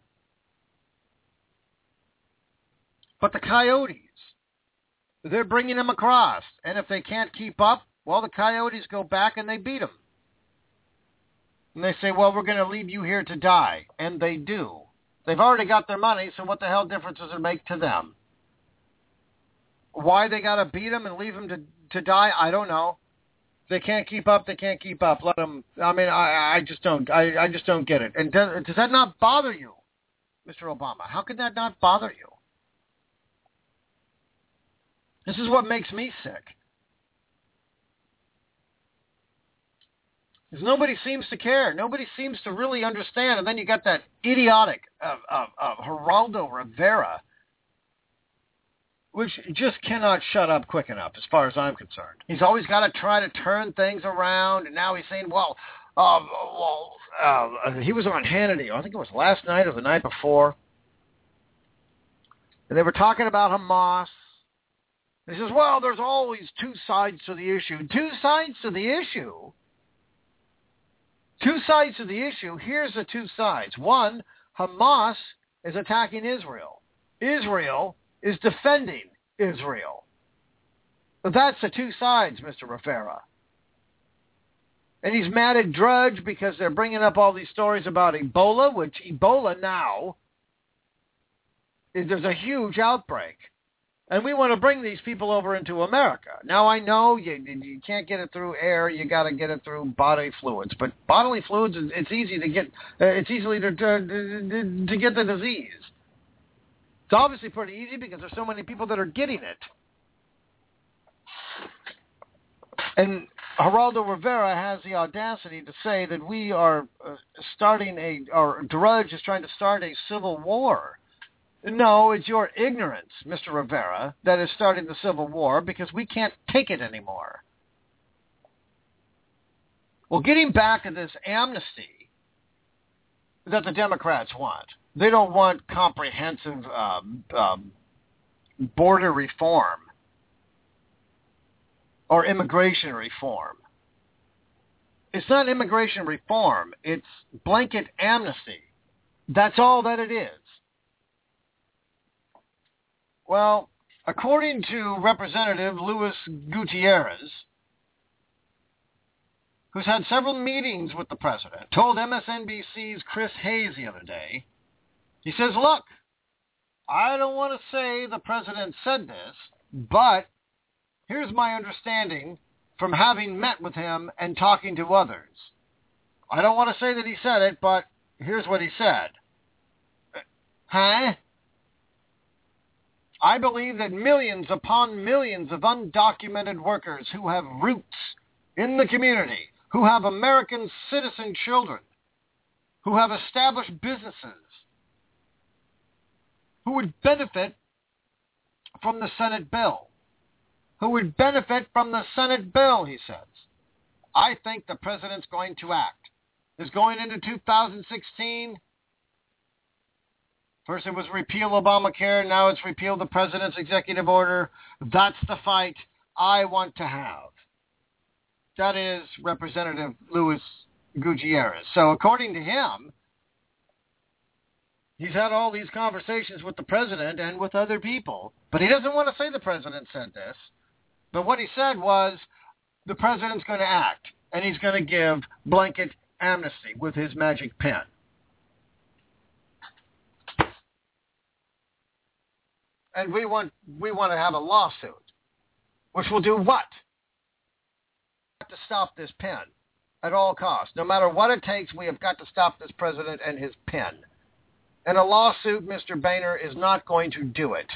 but the coyotes, they're bringing them across. And if they can't keep up, well, the coyotes go back and they beat them. And they say, well, we're going to leave you here to die. And they do. They've already got their money, so what the hell difference does it make to them? Why they got to beat them and leave them to, to die, I don't know. If they can't keep up, they can't keep up. Let them, I mean, I, I just don't, I, I just don't get it. And does, does that not bother you, Mister Obama? How could that not bother you? This is what makes me sick. Because nobody seems to care. Nobody seems to really understand. And then you got that idiotic of, of, of Geraldo Rivera, which just cannot shut up quick enough as far as I'm concerned. He's always got to try to turn things around. And now he's saying, well, uh, well uh, he was on Hannity. I think it was last night or the night before. And they were talking about Hamas. He says, well, there's always two sides to the issue. Two sides to the issue? Two sides to the issue. Here's the two sides. One, Hamas is attacking Israel. Israel is defending Israel. That's the two sides, Mister Rivera. And he's mad at Drudge because they're bringing up all these stories about Ebola, which Ebola now, is there's a huge outbreak. And we want to bring these people over into America. Now, I know you you can't get it through air. You got to get it through bodily fluids. But bodily fluids, it's easy to get. Uh, it's easily to, to to get the disease. It's obviously pretty easy because there's so many people that are getting it. And Geraldo Rivera has the audacity to say that we are uh, starting a, or Drudge is trying to start a civil war. No, it's your ignorance, Mister Rivera, that is starting the Civil War because we can't take it anymore. Well, getting back to this amnesty that the Democrats want, they don't want comprehensive um, um, border reform or immigration reform. It's not immigration reform. It's blanket amnesty. That's all that it is. Well, according to Representative Luis Gutierrez, who's had several meetings with the president, told M S N B C's Chris Hayes the other day, he says, look, I don't want to say the president said this, but here's my understanding from having met with him and talking to others. I don't want to say that he said it, but here's what he said. Huh? I believe that millions upon millions of undocumented workers who have roots in the community, who have American citizen children, who have established businesses, who would benefit from the Senate bill, who would benefit from the Senate bill, he says. I think the president's going to act. Is going into two thousand sixteen... First it was repeal Obamacare, now it's repeal the president's executive order. That's the fight I want to have. That is Representative Luis Gutierrez. So according to him, he's had all these conversations with the president and with other people, but he doesn't want to say the president said this. But what he said was the president's going to act, and he's going to give blanket amnesty with his magic pen. And we want we want to have a lawsuit, which will do what? We have to stop this pen at all costs. No matter what it takes, we have got to stop this president and his pen. And a lawsuit, Mister Boehner, is not going to do it.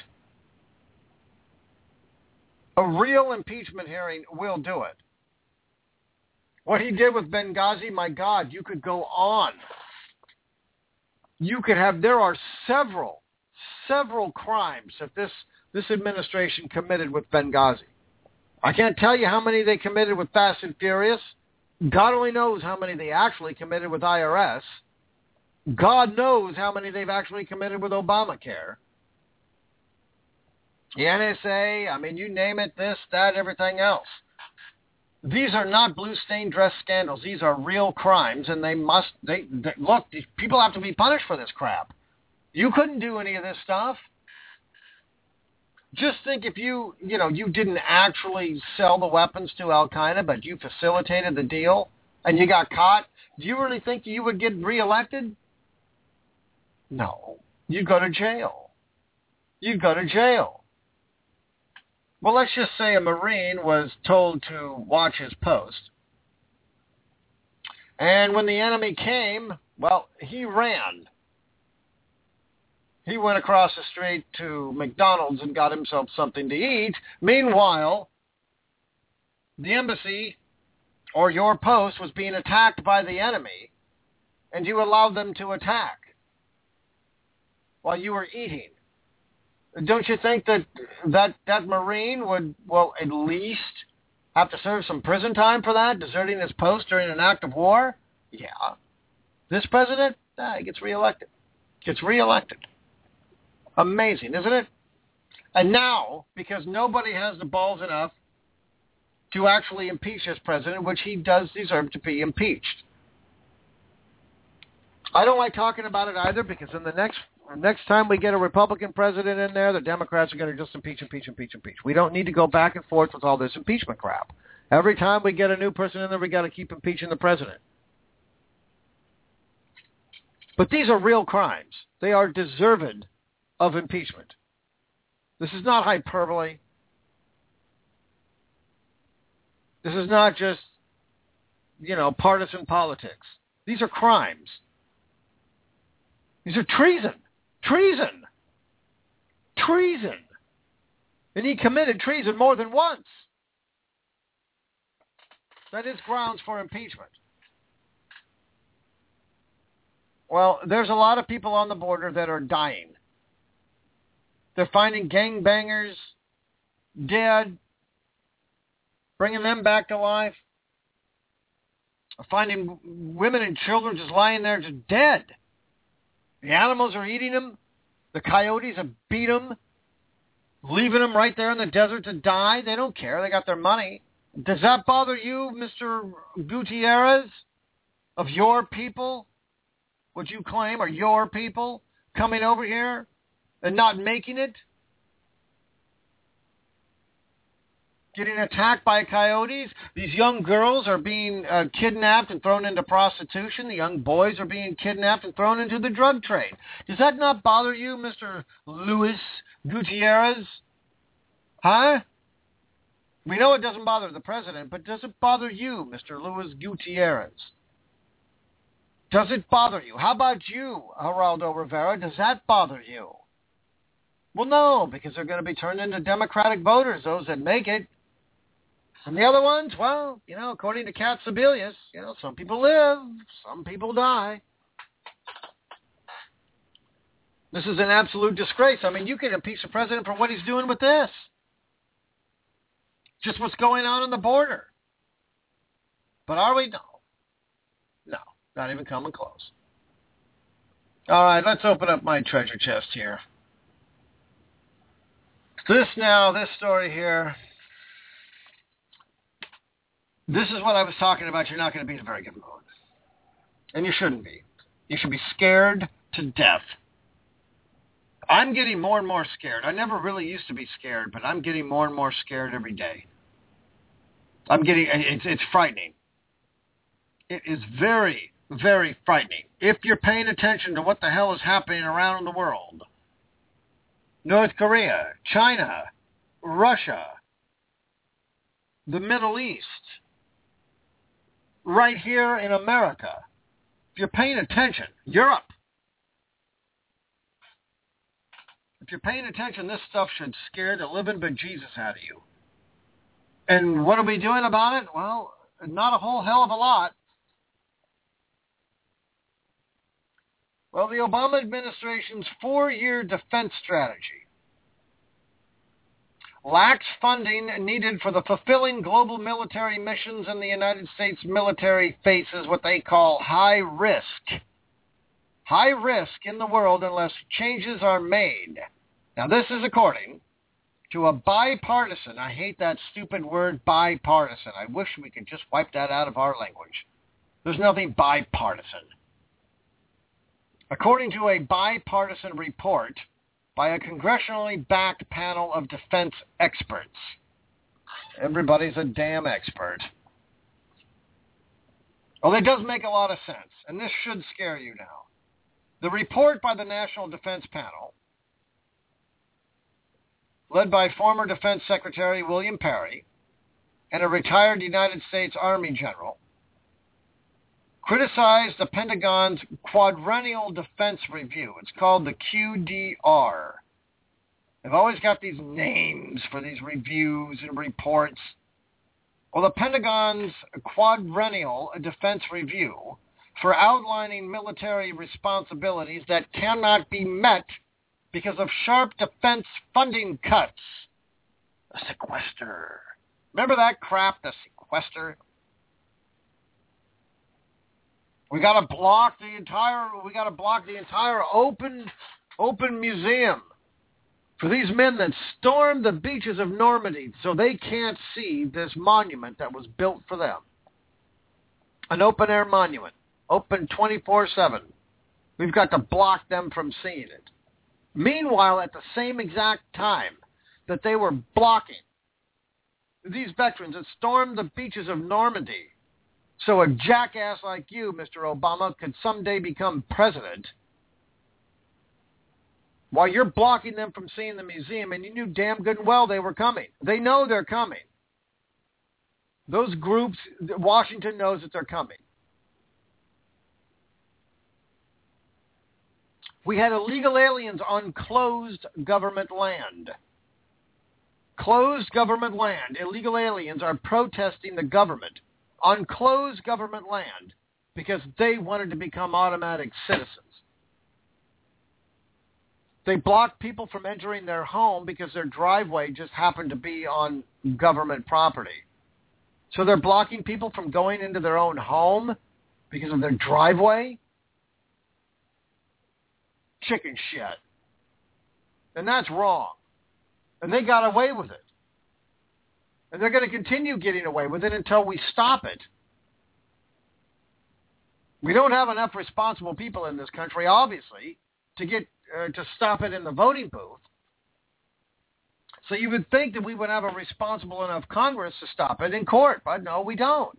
A real impeachment hearing will do it. What he did with Benghazi, my God, you could go on. You could have, there are several, several crimes that this, this administration committed with Benghazi. I can't tell you how many they committed with Fast and Furious. God only knows how many they actually committed with I R S. God knows how many they've actually committed with Obamacare. The N S A, I mean, you name it, this, that, everything else. These are not blue stained dress scandals. These are real crimes, and they must, they, they look, people have to be punished for this crap. You couldn't do any of this stuff. Just think if you, you know, you didn't actually sell the weapons to Al-Qaeda, but you facilitated the deal, and you got caught, do you really think you would get reelected? No. You'd go to jail. You'd go to jail. Well, let's just say a Marine was told to watch his post. And when the enemy came, well, he ran. He went across the street to McDonald's and got himself something to eat. Meanwhile, the embassy or your post was being attacked by the enemy, and you allowed them to attack while you were eating. Don't you think that that, that Marine would, well, at least have to serve some prison time for that, deserting his post during an act of war? Yeah. This president, ah, he gets reelected. Gets reelected. Amazing, isn't it? And now, because nobody has the balls enough to actually impeach this president, which he does deserve to be impeached. I don't like talking about it either, because in the next next time we get a Republican president in there, the Democrats are going to just impeach, impeach, impeach, impeach. We don't need to go back and forth with all this impeachment crap. Every time we get a new person in there, we got to keep impeaching the president. But these are real crimes. They are deserved of impeachment. This is not hyperbole. This is not just, you know, partisan politics. These are crimes. These are treason. Treason. Treason. And he committed treason more than once. That is grounds for impeachment. Well, there's a lot of people on the border that are dying. They're finding gangbangers dead, bringing them back to life, finding women and children just lying there just dead. The animals are eating them. The coyotes have beat them, leaving them right there in the desert to die. They don't care. They got their money. Does that bother you, Mister Gutierrez, of your people, what you claim are your people, coming over here and not making it? Getting attacked by coyotes. These young girls are being uh, kidnapped and thrown into prostitution. The young boys are being kidnapped and thrown into the drug trade. Does that not bother you, Mister Luis Gutierrez? Huh? We know it doesn't bother the president, but does it bother you, Mister Luis Gutierrez? Does it bother you? How about you, Geraldo Rivera? Does that bother you? Well, no, because they're going to be turned into Democratic voters, those that make it. And the other ones, well, you know, according to Cat Sebelius, you know, some people live, some people die. This is an absolute disgrace. I mean, you can impeach the president for what he's doing with this. Just what's going on on the border. But are we? No. No, not even coming close. All right, let's open up my treasure chest here. This now, this story here, this is what I was talking about. You're not going to be in a very good mood. And you shouldn't be. You should be scared to death. I'm getting more and more scared. I never really used to be scared, but I'm getting more and more scared every day. I'm getting, it's, it's frightening. It is very, very frightening. If you're paying attention to what the hell is happening around the world, North Korea, China, Russia, the Middle East, right here in America. If you're paying attention, Europe. If you're paying attention, this stuff should scare the living bejesus out of you. And what are we doing about it? Well, not a whole hell of a lot. Well, the Obama administration's four-year defense strategy lacks funding needed for the fulfilling global military missions, and the United States military faces what they call high risk. High risk in the world unless changes are made. Now, this is according to a bipartisan, I hate that stupid word bipartisan. I wish we could just wipe that out of our language. There's nothing bipartisan. According to a bipartisan report by a congressionally backed panel of defense experts. Everybody's a damn expert. Well, it does make a lot of sense, and this should scare you now. The report by the National Defense Panel, led by former Defense Secretary William Perry and a retired United States Army general, criticized the Pentagon's Quadrennial Defense Review. It's called the Q D R. They've always got these names for these reviews and reports. Well, the Pentagon's Quadrennial Defense Review for outlining military responsibilities that cannot be met because of sharp defense funding cuts. The sequester. Remember that crap, the sequester? We got to block the entire. We got to block the entire open, open museum for these men that stormed the beaches of Normandy, so they can't see this monument that was built for them. An open air monument, open twenty-four seven. We've got to block them from seeing it. Meanwhile, at the same exact time that they were blocking these veterans that stormed the beaches of Normandy, so a jackass like you, Mister Obama, could someday become president, while you're blocking them from seeing the museum, and you knew damn good and well they were coming. They know they're coming. Those groups, Washington knows that they're coming. We had illegal aliens on closed government land. Closed government land. Illegal aliens are protesting the government on closed government land because they wanted to become automatic citizens. They blocked people from entering their home because their driveway just happened to be on government property. So they're blocking people from going into their own home because of their driveway? Chicken shit. And that's wrong. And they got away with it. And they're going to continue getting away with it until we stop it. We don't have enough responsible people in this country, obviously, to get uh, to stop it in the voting booth. So you would think that we would have a responsible enough Congress to stop it in court, but no, we don't.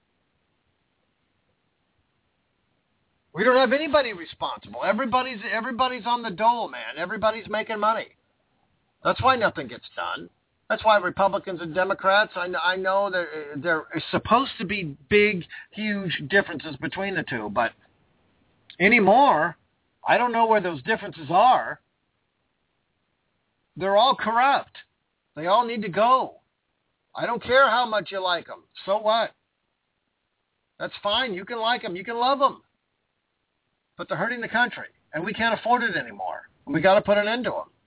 We don't have anybody responsible. Everybody's everybody's on the dole, man. Everybody's making money. That's why nothing gets done. That's why Republicans and Democrats, I, I know there there are supposed to be big, huge differences between the two, but anymore, I don't know where those differences are. They're all corrupt. They all need to go. I don't care how much you like them. So what? That's fine. You can like them. You can love them. But they're hurting the country, and we can't afford it anymore. We got to put an end to them.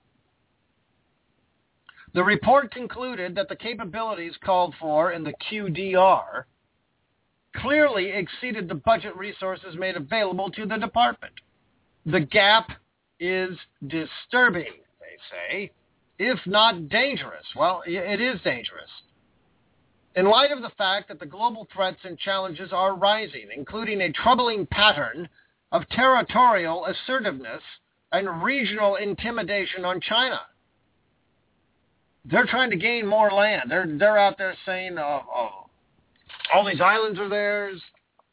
The report concluded that the capabilities called for in the Q D R clearly exceeded the budget resources made available to the department. The gap is disturbing, they say, if not dangerous. Well, it is dangerous. In light of the fact that the global threats and challenges are rising, including a troubling pattern of territorial assertiveness and regional intimidation on China. They're trying to gain more land. They're they're out there saying, oh, oh, all these islands are theirs.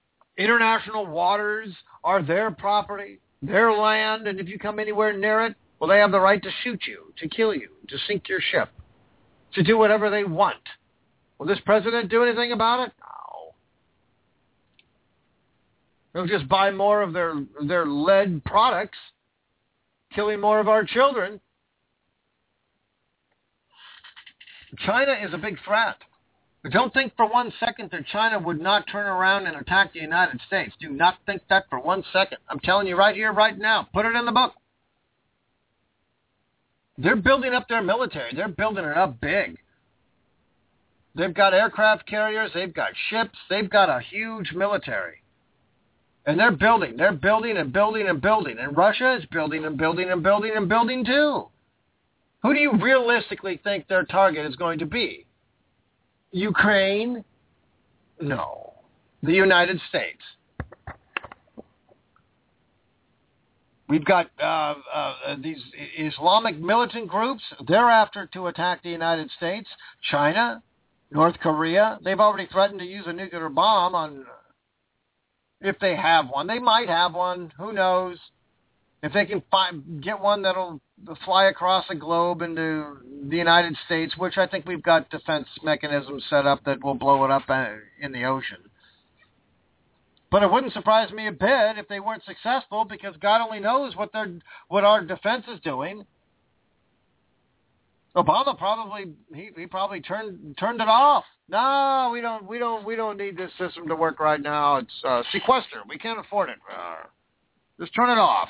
International waters are their property, their land, and if you come anywhere near it, Well, they have the right to shoot you, to kill you, to sink your ship, to do whatever they want. Will this president do anything about it? No. They'll just buy more of their, their lead products, killing more of our children. China is a big threat. But don't think for one second that China would not turn around and attack the United States. Do not think that for one second. I'm telling you right here, right now. Put it in the book. They're building up their military. They're building it up big. They've got aircraft carriers. They've got ships. They've got a huge military. And they're building. They're building and building and building. And Russia is building and building and building and building too. Who do you realistically think their target is going to be? Ukraine? No. The United States. We've got uh, uh, these Islamic militant groups. They're after to attack the United States. China, North Korea. They've already threatened to use a nuclear bomb on, if they have one. They might have one. Who knows? If they can find, get one that'll fly across the globe into the United States, which I think we've got defense mechanisms set up that will blow it up in the ocean. But it wouldn't surprise me a bit if they weren't successful, because God only knows what their what our defense is doing. Obama probably he, he probably turned turned it off. No, we don't we don't we don't need this system to work right now. It's uh, sequester. We can't afford it. Uh, just turn it off.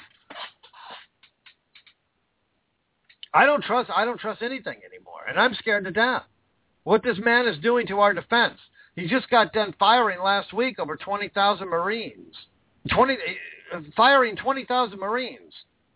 I don't trust I don't trust anything anymore, and I'm scared to death. What this man is doing to our defense. He just got done firing last week over twenty thousand Marines. twenty firing twenty thousand Marines.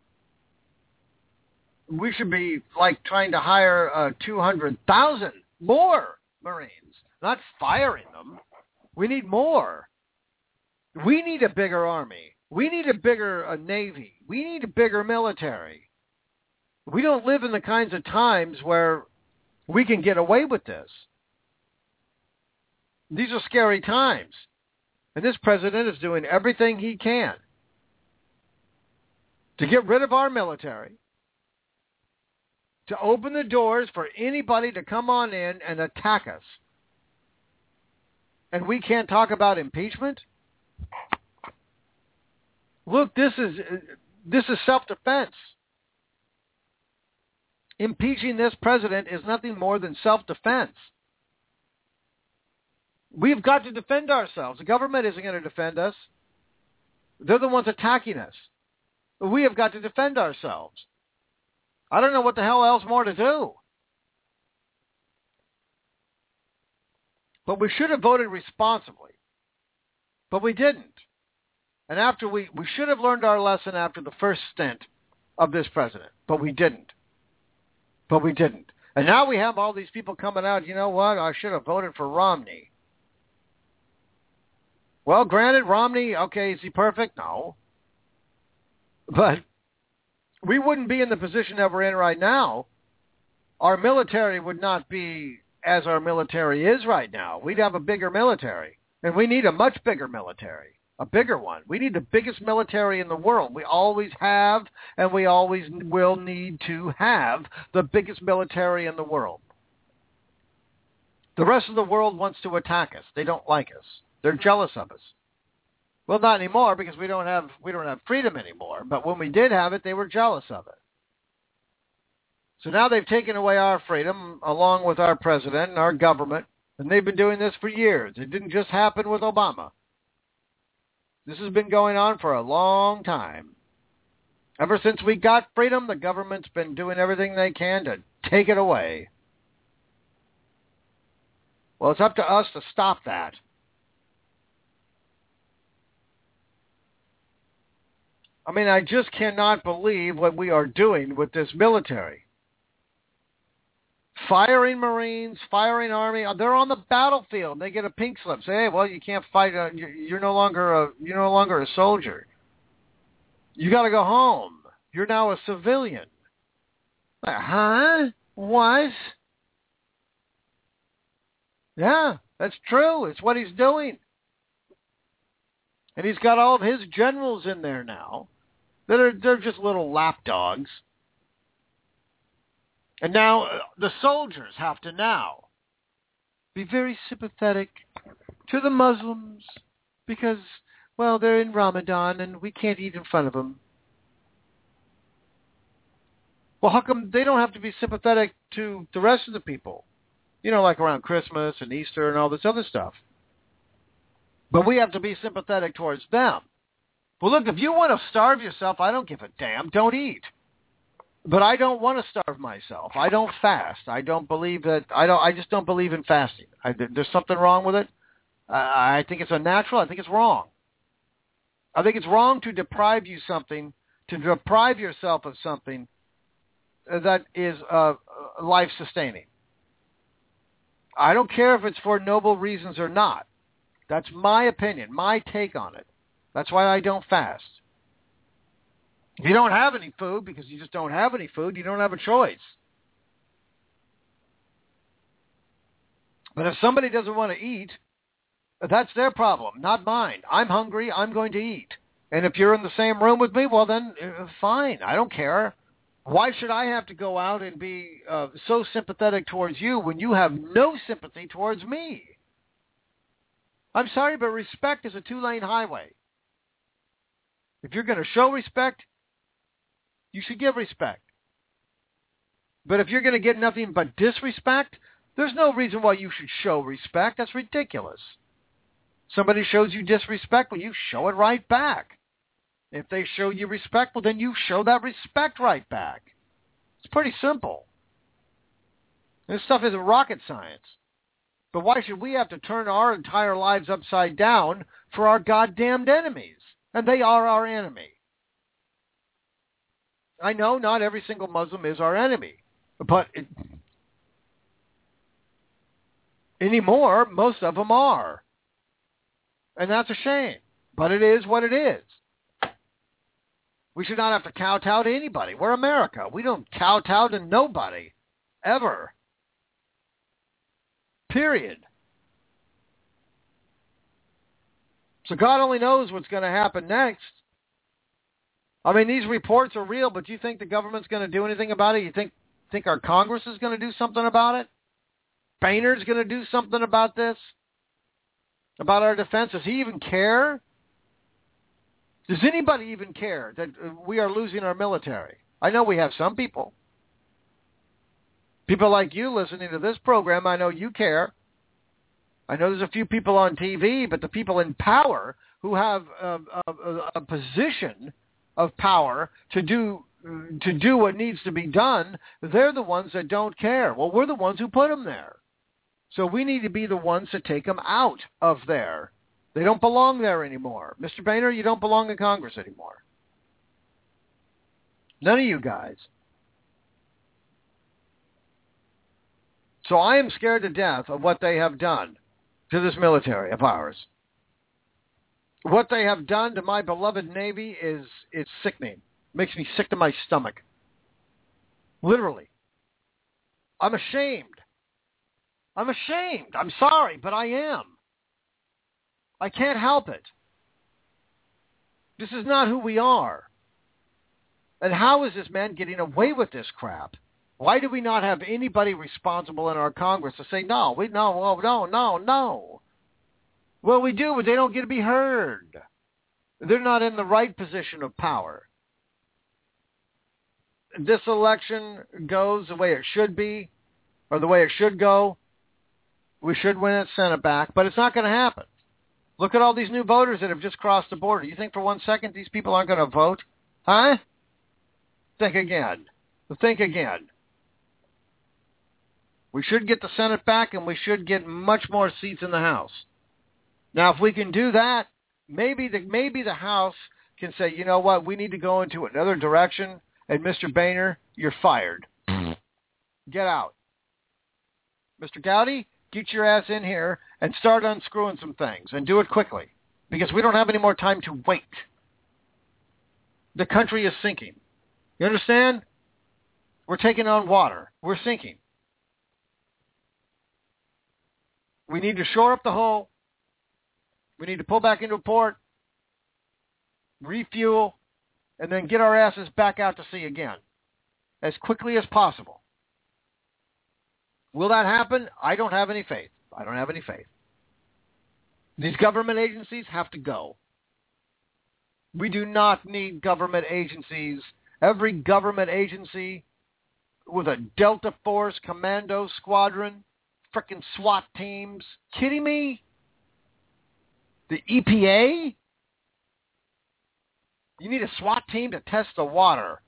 We should be like trying to hire uh, two hundred thousand more Marines, not firing them. We need more. We need a bigger army. We need a bigger uh, navy. We need a bigger military. We don't live in the kinds of times where we can get away with this. These are scary times. And this president is doing everything he can to get rid of our military, to open the doors for anybody to come on in and attack us. And we can't talk about impeachment? Look, this is this is self-defense. Impeaching this president is nothing more than self-defense. We've got to defend ourselves. The government isn't going to defend us. They're the ones attacking us. We have got to defend ourselves. I don't know what the hell else more to do. But we should have voted responsibly. But we didn't. And after we, we should have learned our lesson after the first stint of this president. But we didn't. But we didn't. And now we have all these people coming out, you know what, I should have voted for Romney. Well, granted, Romney, okay, is he perfect? No. But we wouldn't be in the position that we're in right now. Our military would not be as our military is right now. We'd have a bigger military. And we need a much bigger military. A bigger one. We need the biggest military in the world. We always have, and we always will need to have the biggest military in the world. The rest of the world wants to attack us. They don't like us. They're jealous of us. Well, not anymore, because we don't have we don't have freedom anymore. But when we did have it, they were jealous of it. So now they've taken away our freedom, along with our president and our government, and they've been doing this for years. It didn't just happen with Obama. This has been going on for a long time. Ever since we got freedom, the government's been doing everything they can to take it away. Well, it's up to us to stop that. I mean, I just cannot believe what we are doing with this military. Firing Marines, firing Army, they're on the battlefield. They get a pink slip. Say, hey, well, you can't fight. Uh, you're no longer a you're no longer a soldier. You got to go home. You're now a civilian. Huh? What? Yeah, that's true. It's what he's doing. And he's got all of his generals in there now. That are they're just little lapdogs. And now uh, the soldiers have to now be very sympathetic to the Muslims because, well, they're in Ramadan and we can't eat in front of them. Well, how come they don't have to be sympathetic to the rest of the people? You know, like around Christmas and Easter and all this other stuff. But we have to be sympathetic towards them. Well, look, if you want to starve yourself, I don't give a damn. Don't eat. But I don't want to starve myself. I don't fast. I don't believe that. I don't. I just don't believe in fasting. I, there's something wrong with it. Uh, I think it's unnatural. I think it's wrong. I think it's wrong to deprive you something, to deprive yourself of something that is uh, life-sustaining. I don't care if it's for noble reasons or not. That's my opinion, my take on it. That's why I don't fast. If you don't have any food, because you just don't have any food, you don't have a choice. But if somebody doesn't want to eat, that's their problem, not mine. I'm hungry, I'm going to eat. And if you're in the same room with me, well then, uh, fine, I don't care. Why should I have to go out and be uh, so sympathetic towards you when you have no sympathy towards me? I'm sorry, but respect is a two-lane highway. If you're going to show respect, you should give respect. But if you're going to get nothing but disrespect, there's no reason why you should show respect. That's ridiculous. Somebody shows you disrespect, well, you show it right back. If they show you respect, well, then you show that respect right back. It's pretty simple. This stuff isn't rocket science. But why should we have to turn our entire lives upside down for our goddamned enemies? And they are our enemy. I know not every single Muslim is our enemy. But it, anymore, most of them are. And that's a shame. But it is what it is. We should not have to kowtow to anybody. We're America. We don't kowtow to nobody. Ever. Period. So God only knows what's going to happen next. I mean, these reports are real, but do you think the government's going to do anything about it? You think think our Congress is going to do something about it? Boehner's going to do something about this? About our defense? Does he even care? Does anybody even care that we are losing our military? I know we have some people. People like you listening to this program, I know you care. I know there's a few people on T V, but the people in power who have a, a, a position of power to do to do what needs to be done, they're the ones that don't care. Well, we're the ones who put them there. So we need to be the ones to take them out of there. They don't belong there anymore. Mister Boehner, you don't belong in Congress anymore. None of you guys. So I am scared to death of what they have done to this military of ours. What they have done to my beloved Navy is it's sickening. Makes me sick to my stomach. Literally. I'm ashamed. I'm ashamed. I'm sorry, but I am. I can't help it. This is not who we are. And how is this man getting away with this crap? Why do we not have anybody responsible in our Congress to say, no, we no, oh, no, no, no. Well, we do, but they don't get to be heard. They're not in the right position of power. This election goes the way it should be, or the way it should go. We should win it, send it back, but it's not going to happen. Look at all these new voters that have just crossed the border. You think for one second these people aren't going to vote? Huh? Think again. Think again. We should get the Senate back, and we should get much more seats in the House. Now, if we can do that, maybe the maybe the House can say, you know what, we need to go into another direction, and Mister Boehner, you're fired. Get out. Mister Gowdy, get your ass in here and start unscrewing some things, and do it quickly, because we don't have any more time to wait. The country is sinking. You understand? We're taking on water. We're sinking. We need to shore up the hull. We need to pull back into port, refuel, and then get our asses back out to sea again as quickly as possible. Will that happen? I don't have any faith. I don't have any faith. These government agencies have to go. We do not need government agencies. Every government agency with a Delta Force commando squadron, frickin' SWAT teams. Kidding me? The E P A? You need a SWAT team to test the water.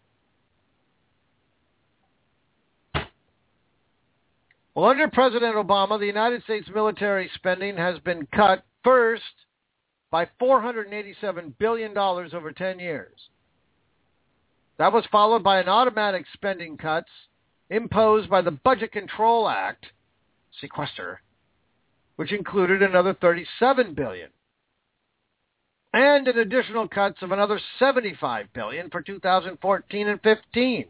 Well, under President Obama, the United States military spending has been cut first by four hundred eighty-seven billion dollars over ten years. That was followed by an automatic spending cuts imposed by the Budget Control Act, sequester, which included another thirty-seven billion dollars, and an additional cuts of another seventy-five billion dollars for two thousand fourteen and fifteen.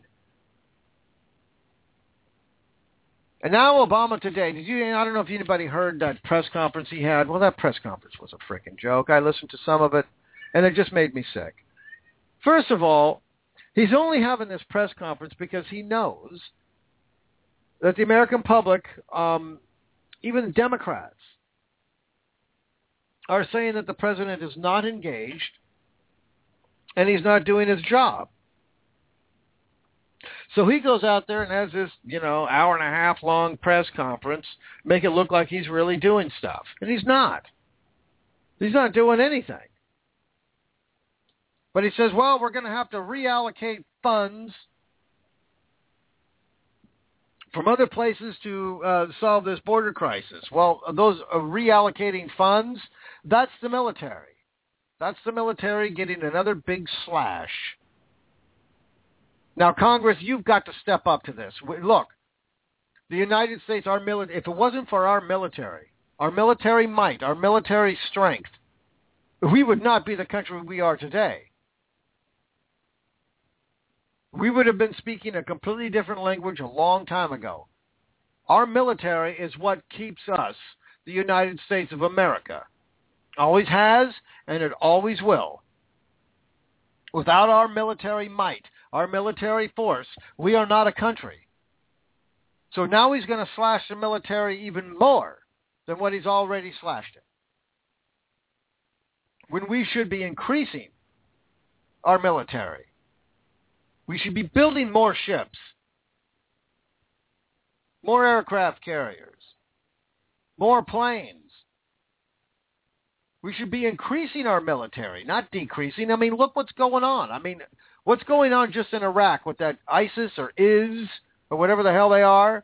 And now Obama today, did you, I don't know if anybody heard that press conference he had. Well, that press conference was a freaking joke. I listened to some of it, and it just made me sick. First of all, he's only having this press conference because he knows that the American public, um, even Democrats, are saying that the president is not engaged and he's not doing his job. So he goes out there and has this, you know, hour and a half long press conference, make it look like he's really doing stuff. And he's not. He's not doing anything. But he says, well, we're going to have to reallocate funds from other places to uh, solve this border crisis. Well, those uh, reallocating funds, that's the military. That's the military getting another big slash. Now, Congress, you've got to step up to this. Look, the United States, our military, if it wasn't for our military, our military might, our military strength, we would not be the country we are today. We would have been speaking a completely different language a long time ago. Our military is what keeps us the United States of America. Always has, and it always will. Without our military might, our military force, we are not a country. So now he's going to slash the military even more than what he's already slashed it. When we should be increasing our military. We should be building more ships, more aircraft carriers, more planes. We should be increasing our military, not decreasing. I mean, look what's going on. I mean, what's going on just in Iraq with that ISIS or I S or whatever the hell they are?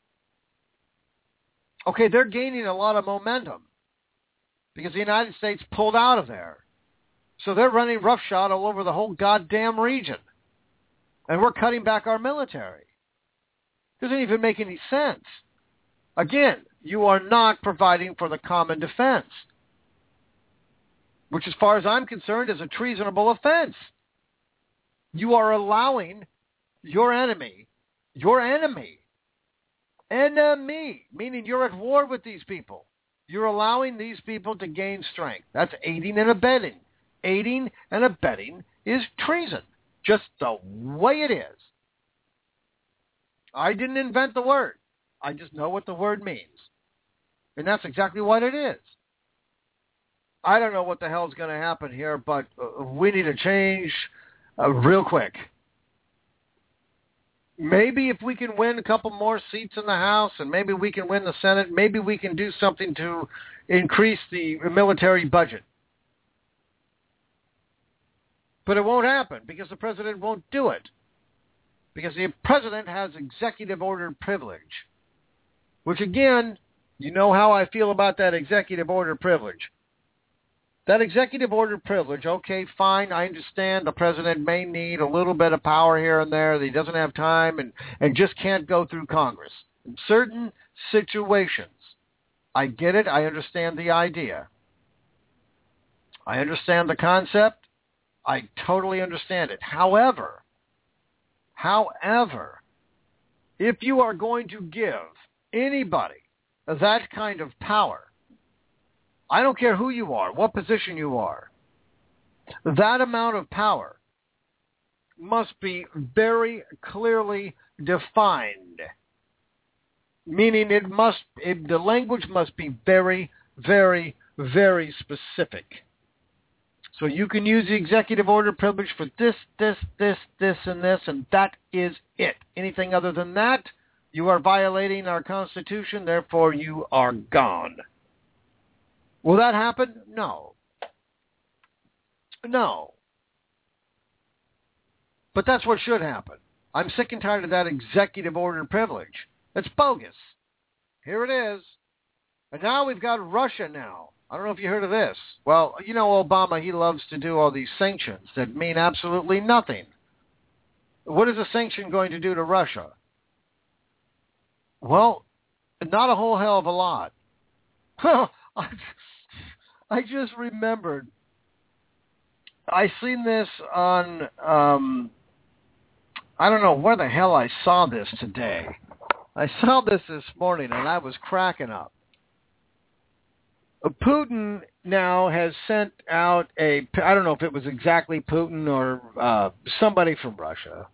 Okay, they're gaining a lot of momentum because the United States pulled out of there. So they're running roughshod all over the whole goddamn region. And we're cutting back our military. Doesn't even make any sense. Again, you are not providing for the common defense, which as far as I'm concerned is a treasonable offense. You are allowing your enemy, your enemy, enemy, meaning you're at war with these people. You're allowing these people to gain strength. That's aiding and abetting. Aiding and abetting is treason. Just the way it is. I didn't invent the word. I just know what the word means. And that's exactly what it is. I don't know what the hell's going to happen here, but uh, we need a change uh, real quick. Maybe if we can win a couple more seats in the House and maybe we can win the Senate, maybe we can do something to increase the military budget. But it won't happen because the president won't do it. Because the president has executive order privilege. Which again, you know how I feel about that executive order privilege. That executive order privilege, okay, fine, I understand the president may need a little bit of power here and there, that he doesn't have time and, and just can't go through Congress. In certain situations, I get it, I understand the idea. I understand the concept. I totally understand it. However, however, if you are going to give anybody that kind of power, I don't care who you are, what position you are, that amount of power must be very clearly defined. meaning it must, it, the language must be very, very, very specific. So you can use the executive order privilege for this, this, this, this, and this, and that is it. Anything other than that, you are violating our Constitution, therefore you are gone. Will that happen? No. No. But that's what should happen. I'm sick and tired of that executive order privilege. It's bogus. Here it is. And now we've got Russia now. I don't know if you heard of this. Well, you know Obama, he loves to do all these sanctions that mean absolutely nothing. What is a sanction going to do to Russia? Well, not a whole hell of a lot. I just remembered. I seen this on, um, I don't know where the hell I saw this today. I saw this this morning and I was cracking up. Putin now has sent out a, I don't know if it was exactly Putin or uh, somebody from Russia.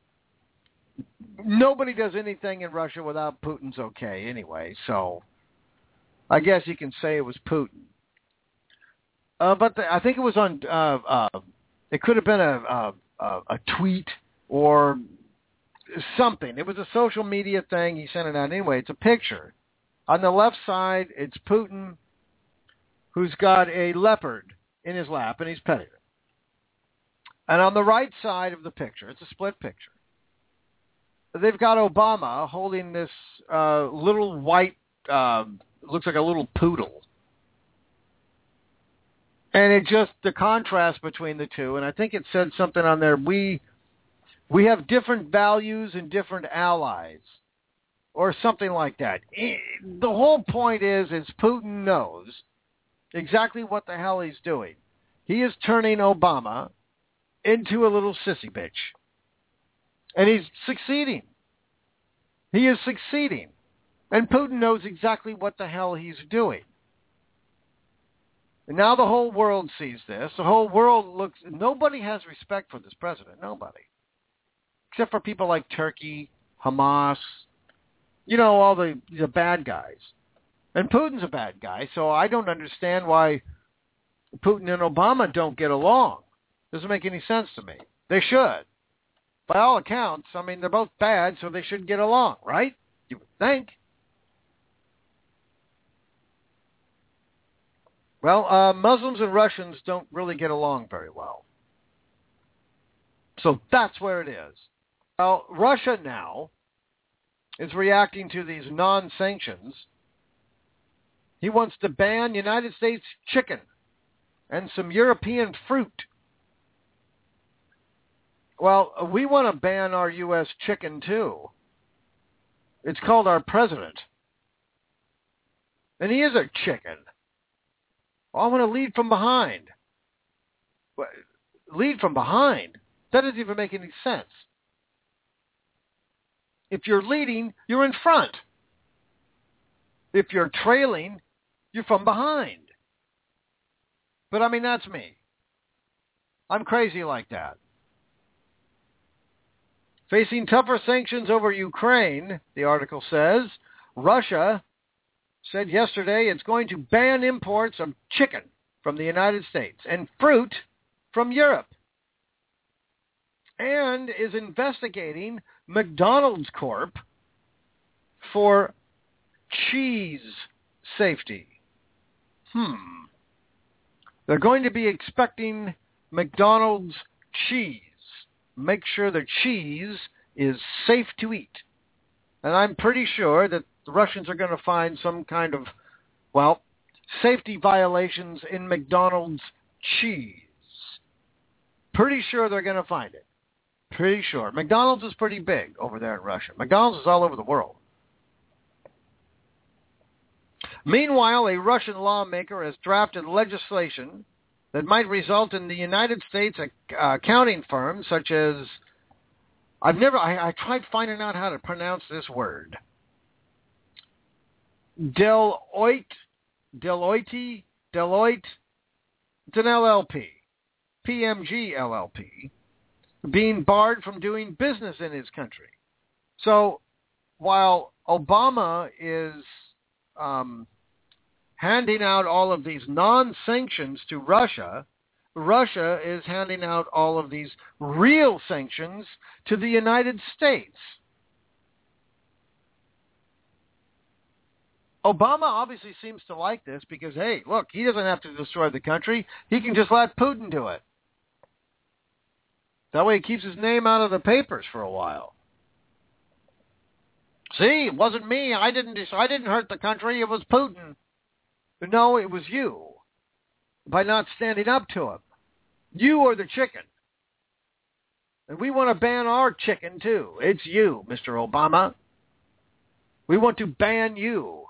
Nobody does anything in Russia without Putin's okay anyway, so I guess you can say it was Putin. Uh, but the, I think it was on, uh, uh, it could have been a, a, a tweet or something. It was a social media thing. He sent it out anyway. It's a picture. On the left side, it's Putin, who's got a leopard in his lap, and he's petting it. And on the right side of the picture, it's a split picture, they've got Obama holding this uh, little white, uh, looks like a little poodle. And it just, the contrast between the two, and I think it said something on there, we we have different values and different allies, or something like that. It, the whole point is, is Putin knows exactly what the hell he's doing. He is turning Obama into a little sissy bitch. And he's succeeding. He is succeeding. And Putin knows exactly what the hell he's doing. And now the whole world sees this. The whole world looks, nobody has respect for this president. Nobody. Except for people like Turkey, Hamas, you know, all the, the bad guys. And Putin's a bad guy, so I don't understand why Putin and Obama don't get along. Doesn't make any sense to me. They should. By all accounts, I mean, they're both bad, so they should get along, right? You would think. Well, uh, Muslims and Russians don't really get along very well. So that's where it is. Well, Russia now is reacting to these non-sanctions. He wants to ban United States chicken and some European fruit. Well, we want to ban our U S chicken too. It's called our president. And he is a chicken. Well, I want to lead from behind. Lead from behind? That doesn't even make any sense. If you're leading, you're in front. If you're trailing, you're from behind. But I mean, that's me. I'm crazy like that. Facing tougher sanctions over Ukraine, the article says, Russia said yesterday it's going to ban imports of chicken from the United States and fruit from Europe, and is investigating McDonald's Corp for cheese safety. Hmm. They're going to be expecting McDonald's cheese. Make sure the cheese is safe to eat. And I'm pretty sure that the Russians are going to find some kind of, well, safety violations in McDonald's cheese. Pretty sure they're going to find it. Pretty sure. McDonald's is pretty big over there in Russia. McDonald's is all over the world. Meanwhile, a Russian lawmaker has drafted legislation that might result in the United States uh, accounting firms such as, I've never, I, I tried finding out how to pronounce this word. Deloitte, Deloitte, Deloitte, it's an L L P, P M G L L P, being barred from doing business in his country. So while Obama is um, handing out all of these non-sanctions to Russia. Russia is handing out all of these real sanctions to the United States. Obama obviously seems to like this because, hey, look, he doesn't have to destroy the country. He can just let Putin do it. That way he keeps his name out of the papers for a while. See, it wasn't me. I didn't I didn't hurt the country. It was Putin. No, it was you. By not standing up to him. You are the chicken. And we want to ban our chicken, too. It's you, Mister Obama. We want to ban you.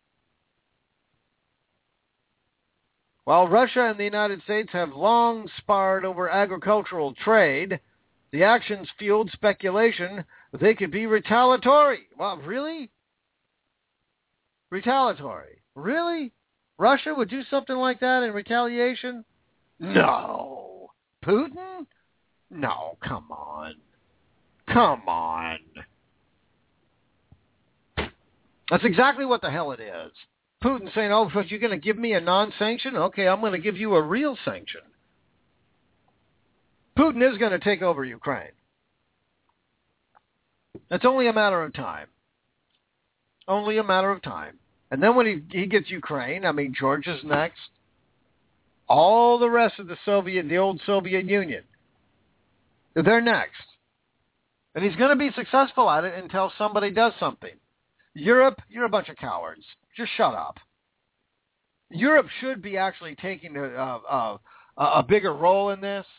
While Russia and the United States have long sparred over agricultural trade, the actions fueled speculation that they could be retaliatory. Well, really? Retaliatory. Really? Russia would do something like that in retaliation? No. Putin? No, come on. Come on. That's exactly what the hell it is. Putin saying, oh, but you're going to give me a non-sanction? Okay, I'm going to give you a real sanction. Putin is going to take over Ukraine. It's only a matter of time. Only a matter of time. And then when he, he gets Ukraine, I mean, Georgia's next. All the rest of the Soviet, the old Soviet Union, they're next. And he's going to be successful at it until somebody does something. Europe, you're a bunch of cowards. Just shut up. Europe should be actually taking a, a, a, a bigger role in this.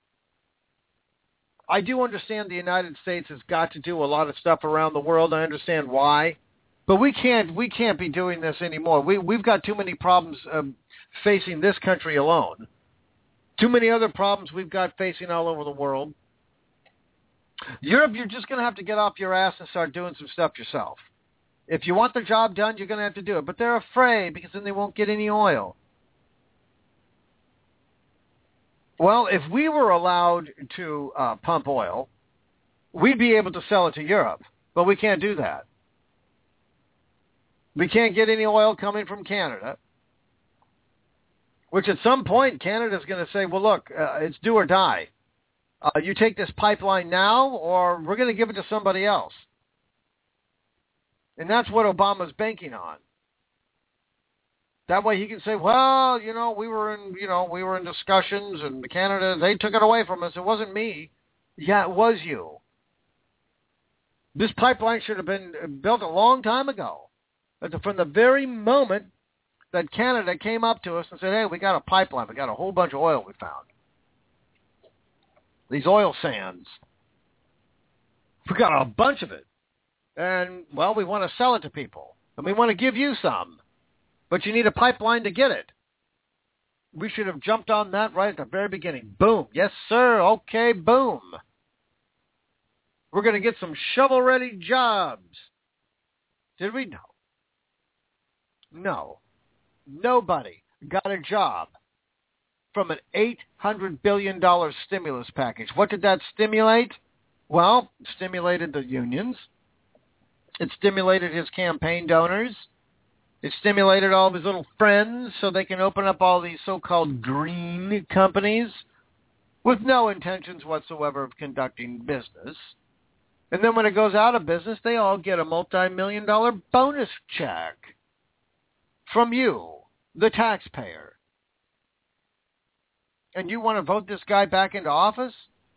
I do understand the United States has got to do a lot of stuff around the world. I understand why. But we can't we can't be doing this anymore. We, we've got too many problems um, facing this country alone. Too many other problems we've got facing all over the world. Europe, you're just going to have to get off your ass and start doing some stuff yourself. If you want the job done, you're going to have to do it. But they're afraid because then they won't get any oil. Well, if we were allowed to uh, pump oil, we'd be able to sell it to Europe. But we can't do that. We can't get any oil coming from Canada. Which at some point, Canada's going to say, well, look, uh, it's do or die. Uh, you take this pipeline now, or we're going to give it to somebody else. And that's what Obama's banking on. That way he can say, well, you know, we were in, you know, we were in discussions and Canada, they took it away from us. It wasn't me. Yeah, it was you. This pipeline should have been built a long time ago. But from the very moment that Canada came up to us and said, hey, we got a pipeline. We got a whole bunch of oil we found. These oil sands. We got a bunch of it. And, well, we want to sell it to people. And we want to give you some. But you need a pipeline to get it. We should have jumped on that right at the very beginning. Boom. Yes, sir. Okay, boom. We're going to get some shovel-ready jobs. Did we? No. No. Nobody got a job from an eight hundred billion dollars stimulus package. What did that stimulate? Well, it stimulated the unions. It stimulated his campaign donors. It stimulated all of his little friends so they can open up all these so-called green companies with no intentions whatsoever of conducting business. And then when it goes out of business, they all get a multi-million dollar bonus check from you, the taxpayer. And you want to vote this guy back into office?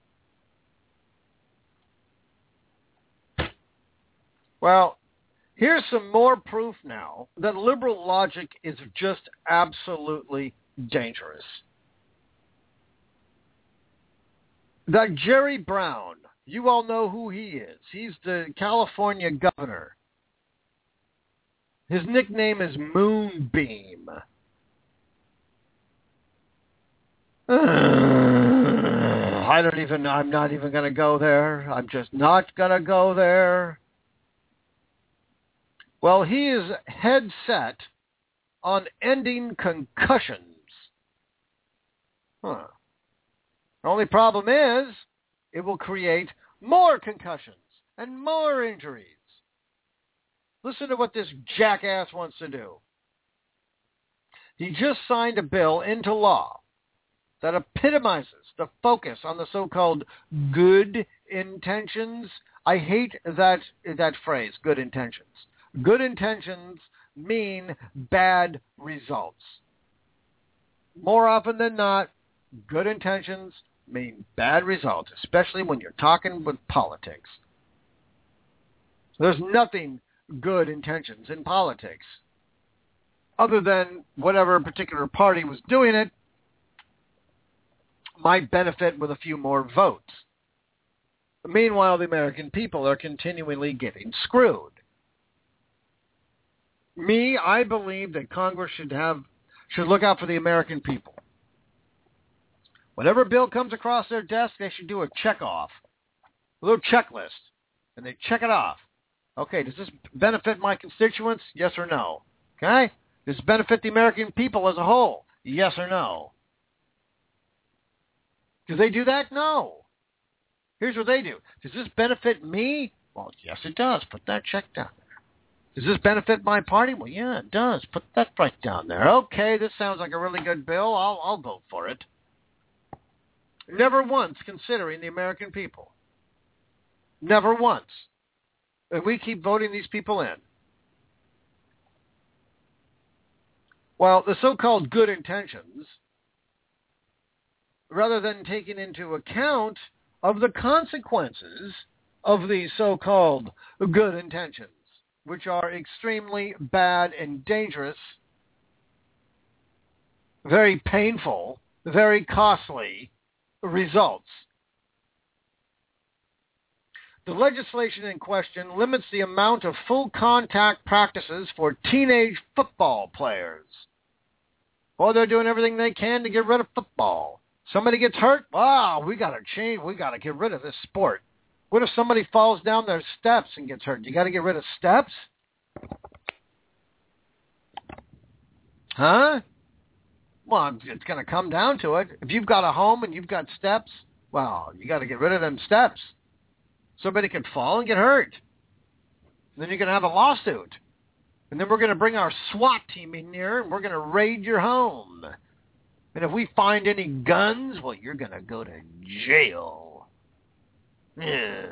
Well, here's some more proof now that liberal logic is just absolutely dangerous. That Jerry Brown, you all know who he is. He's the California governor. His nickname is Moonbeam. Uh, I don't even, I'm not even going to go there. I'm just not going to go there. Well, he is head set on ending concussions. Huh. The only problem is it will create more concussions and more injuries. Listen to what this jackass wants to do. He just signed a bill into law that epitomizes the focus on the so-called good intentions. I hate that that phrase, good intentions. Good intentions mean bad results. More often than not, good intentions mean bad results, especially when you're talking with politics. There's nothing good intentions in politics other than whatever particular party was doing it might benefit with a few more votes. Meanwhile, the American people are continually getting screwed. Me, I believe that Congress should have should look out for the American people. Whatever bill comes across their desk, they should do a check-off, a little checklist, and they check it off. Okay, does this benefit my constituents? Yes or no? Okay? Does it benefit the American people as a whole? Yes or no? Do they do that? No. Here's what they do. Does this benefit me? Well, yes, it does. Put that check down there. Does this benefit my party? Well, yeah, it does. Put that right down there. Okay, this sounds like a really good bill. I'll, I'll vote for it. Never once considering the American people. Never once. And we keep voting these people in. Well, the so-called good intentions, rather than taking into account of the consequences of these so-called good intentions, which are extremely bad and dangerous, very painful, very costly results. The legislation in question limits the amount of full contact practices for teenage football players. Well, they're doing everything they can to get rid of football. Somebody gets hurt? Wow, we got to change. We got to get rid of this sport. What if somebody falls down their steps and gets hurt? You got to get rid of steps? Huh? Well, it's going to come down to it. If you've got a home and you've got steps, well, you got to get rid of them steps. Somebody could fall and get hurt. And then you're going to have a lawsuit. And then we're going to bring our SWAT team in here and we're going to raid your home. And if we find any guns, well, you're going to go to jail. Yeah.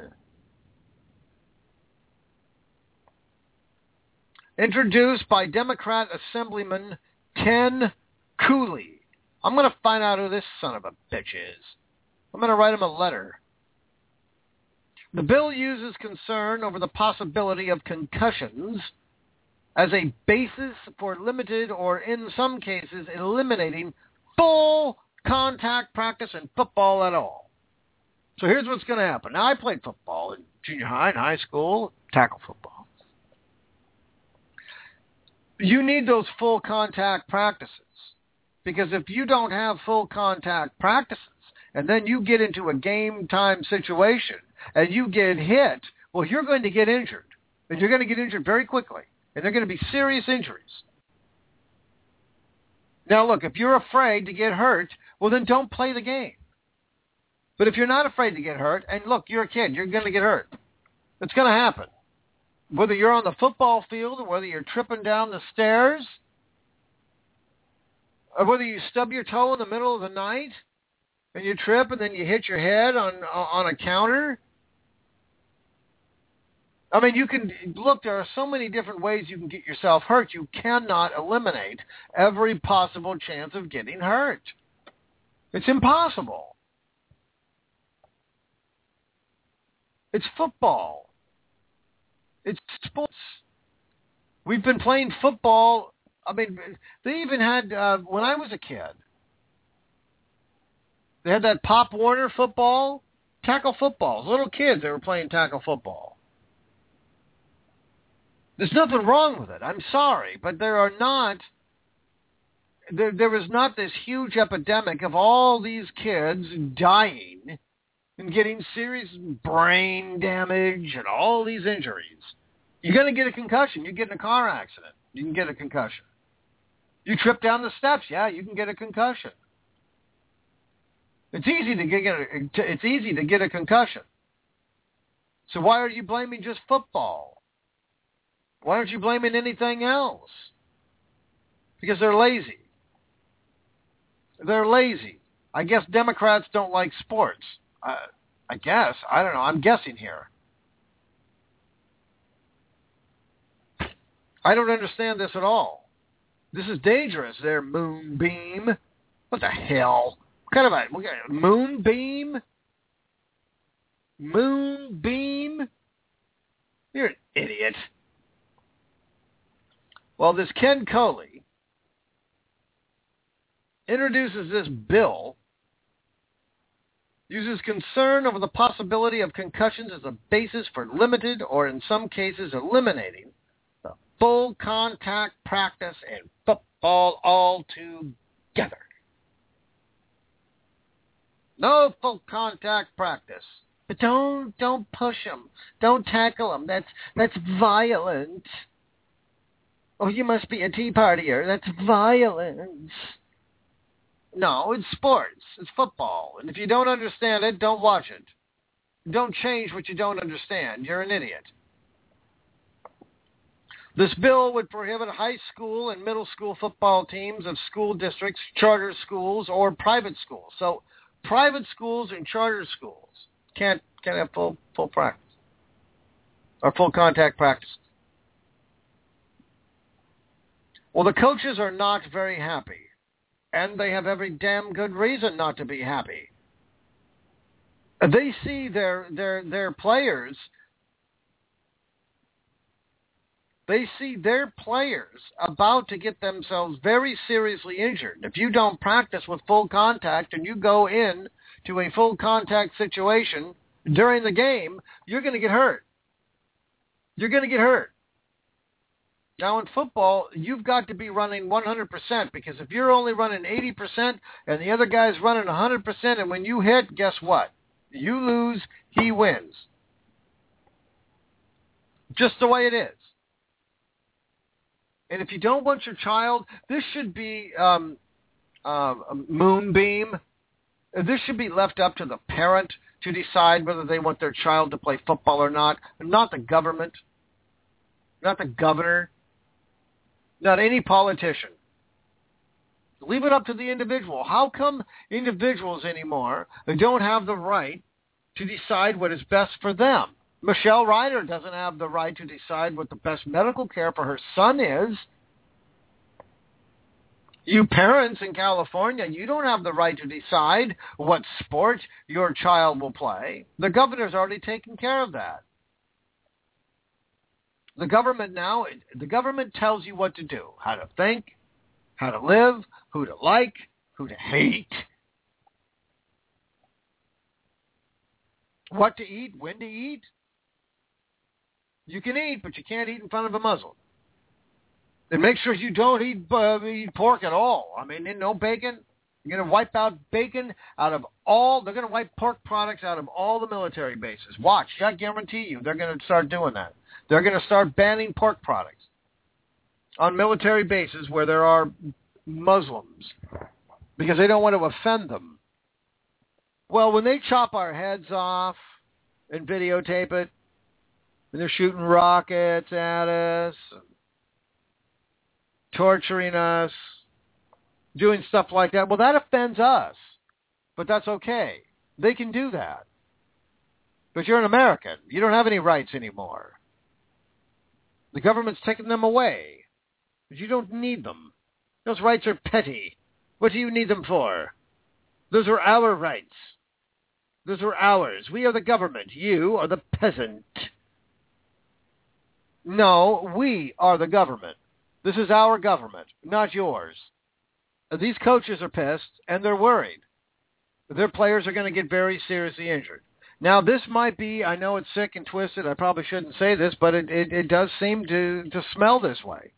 Introduced by Democrat Assemblyman Ken Cooley. I'm going to find out who this son of a bitch is. I'm going to write him a letter. The bill uses concern over the possibility of concussions as a basis for limited or, in some cases, eliminating full contact practice in football at all. So here's what's going to happen. Now, I played football in junior high and high school, tackle football. You need those full contact practices because if you don't have full contact practices and then you get into a game time situation and you get hit, well, you're going to get injured. And you're going to get injured very quickly. And they're going to be serious injuries. Now, look, if you're afraid to get hurt, well, then don't play the game. But if you're not afraid to get hurt, and look, you're a kid, you're going to get hurt. It's going to happen. Whether you're on the football field or whether you're tripping down the stairs or whether you stub your toe in the middle of the night and you trip and then you hit your head on on a counter. I mean, you can, look, there are so many different ways you can get yourself hurt. You cannot eliminate every possible chance of getting hurt. It's impossible. It's football. It's sports. We've been playing football. I mean, they even had, uh, when I was a kid, they had that Pop Warner football, tackle footballs. Little kids, they were playing tackle football. There's nothing wrong with it. I'm sorry, but there are not, there, there is not this huge epidemic of all these kids dying and getting serious brain damage and all these injuries. You're going to get a concussion. You get in a car accident, you can get a concussion. You trip down the steps, yeah, you can get a concussion. It's easy to get a, it's easy to get a concussion. So why are you blaming just football? Why aren't you blaming anything else? Because they're lazy. They're lazy. I guess Democrats don't like sports. Uh, I guess. I don't know. I'm guessing here. I don't understand this at all. This is dangerous there, Moonbeam. What the hell? What kind of a what kind of, Moonbeam? Moonbeam? You're an idiot. Well, this Ken Coley introduces this bill, uses concern over the possibility of concussions as a basis for limited or in some cases eliminating the full contact practice in football altogether. No full contact practice. But don't don't push them. Don't tackle them. That's that's violent. Oh, you must be a tea partier. That's violence. No, it's sports. It's football. And if you don't understand it, don't watch it. Don't change what you don't understand. You're an idiot. This bill would prohibit high school and middle school football teams of school districts, charter schools, or private schools. So private schools and charter schools can't can't have full full practice or full contact practice. Well, the coaches are not very happy, and they have every damn good reason not to be happy. They see their their their players. They see their players about to get themselves very seriously injured. If you don't practice with full contact and you go in to a full contact situation during the game, you're going to get hurt. You're going to get hurt. Now in football, you've got to be running one hundred percent, because if you're only running eighty percent and the other guy's running one hundred percent, and when you hit, guess what? You lose, he wins. Just the way it is. And if you don't want your child, this should be um, uh, a Moonbeam. This should be left up to the parent to decide whether they want their child to play football or not, not the government, not the governor, not any politician. Leave it up to the individual. How come individuals anymore don't have the right to decide what is best for them? Michelle Ryder doesn't have the right to decide what the best medical care for her son is. You parents in California, you don't have the right to decide what sport your child will play. The governor's already taken care of that. The government now, the government tells you what to do, how to think, how to live, who to like, who to hate, what to eat, when to eat. You can eat, but you can't eat in front of a Muslim. And make sure you don't eat, uh, eat pork at all. I mean, no bacon. You're going to wipe out bacon out of all, they're going to wipe pork products out of all the military bases. Watch, I guarantee you, they're going to start doing that. They're going to start banning pork products on military bases where there are Muslims because they don't want to offend them. Well, when they chop our heads off and videotape it, and they're shooting rockets at us, torturing us, doing stuff like that, well, that offends us. But that's okay. They can do that. But you're an American. You don't have any rights anymore. The government's taking them away. But you don't need them. Those rights are petty. What do you need them for? Those are our rights. Those are ours. We are the government. You are the peasant. No, we are the government. This is our government, not yours. These coaches are pissed, and they're worried. Their players are going to get very seriously injured. Now, this might be, I know it's sick and twisted, I probably shouldn't say this, but it, it, it does seem to, to smell this way.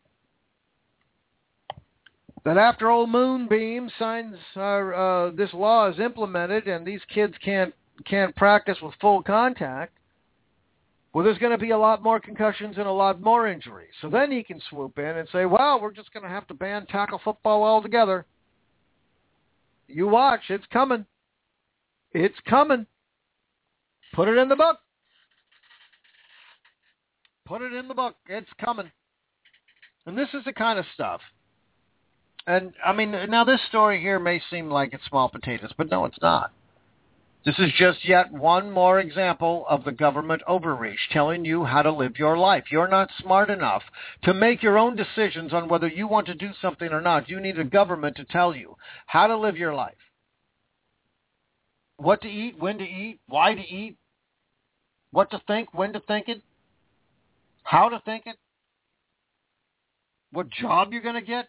That after old Moonbeam signs uh, uh, this law is implemented and these kids can't can't practice with full contact, well, there's going to be a lot more concussions and a lot more injuries. So then he can swoop in and say, well, we're just going to have to ban tackle football altogether. You watch. It's coming. It's coming. Put it in the book. Put it in the book. It's coming. And this is the kind of stuff. And, I mean, now this story here may seem like it's small potatoes, but no, it's not. This is just yet one more example of the government overreach telling you how to live your life. You're not smart enough to make your own decisions on whether you want to do something or not. You need a government to tell you how to live your life. What to eat, when to eat, why to eat, what to think, when to think it, how to think it, what job you're going to get.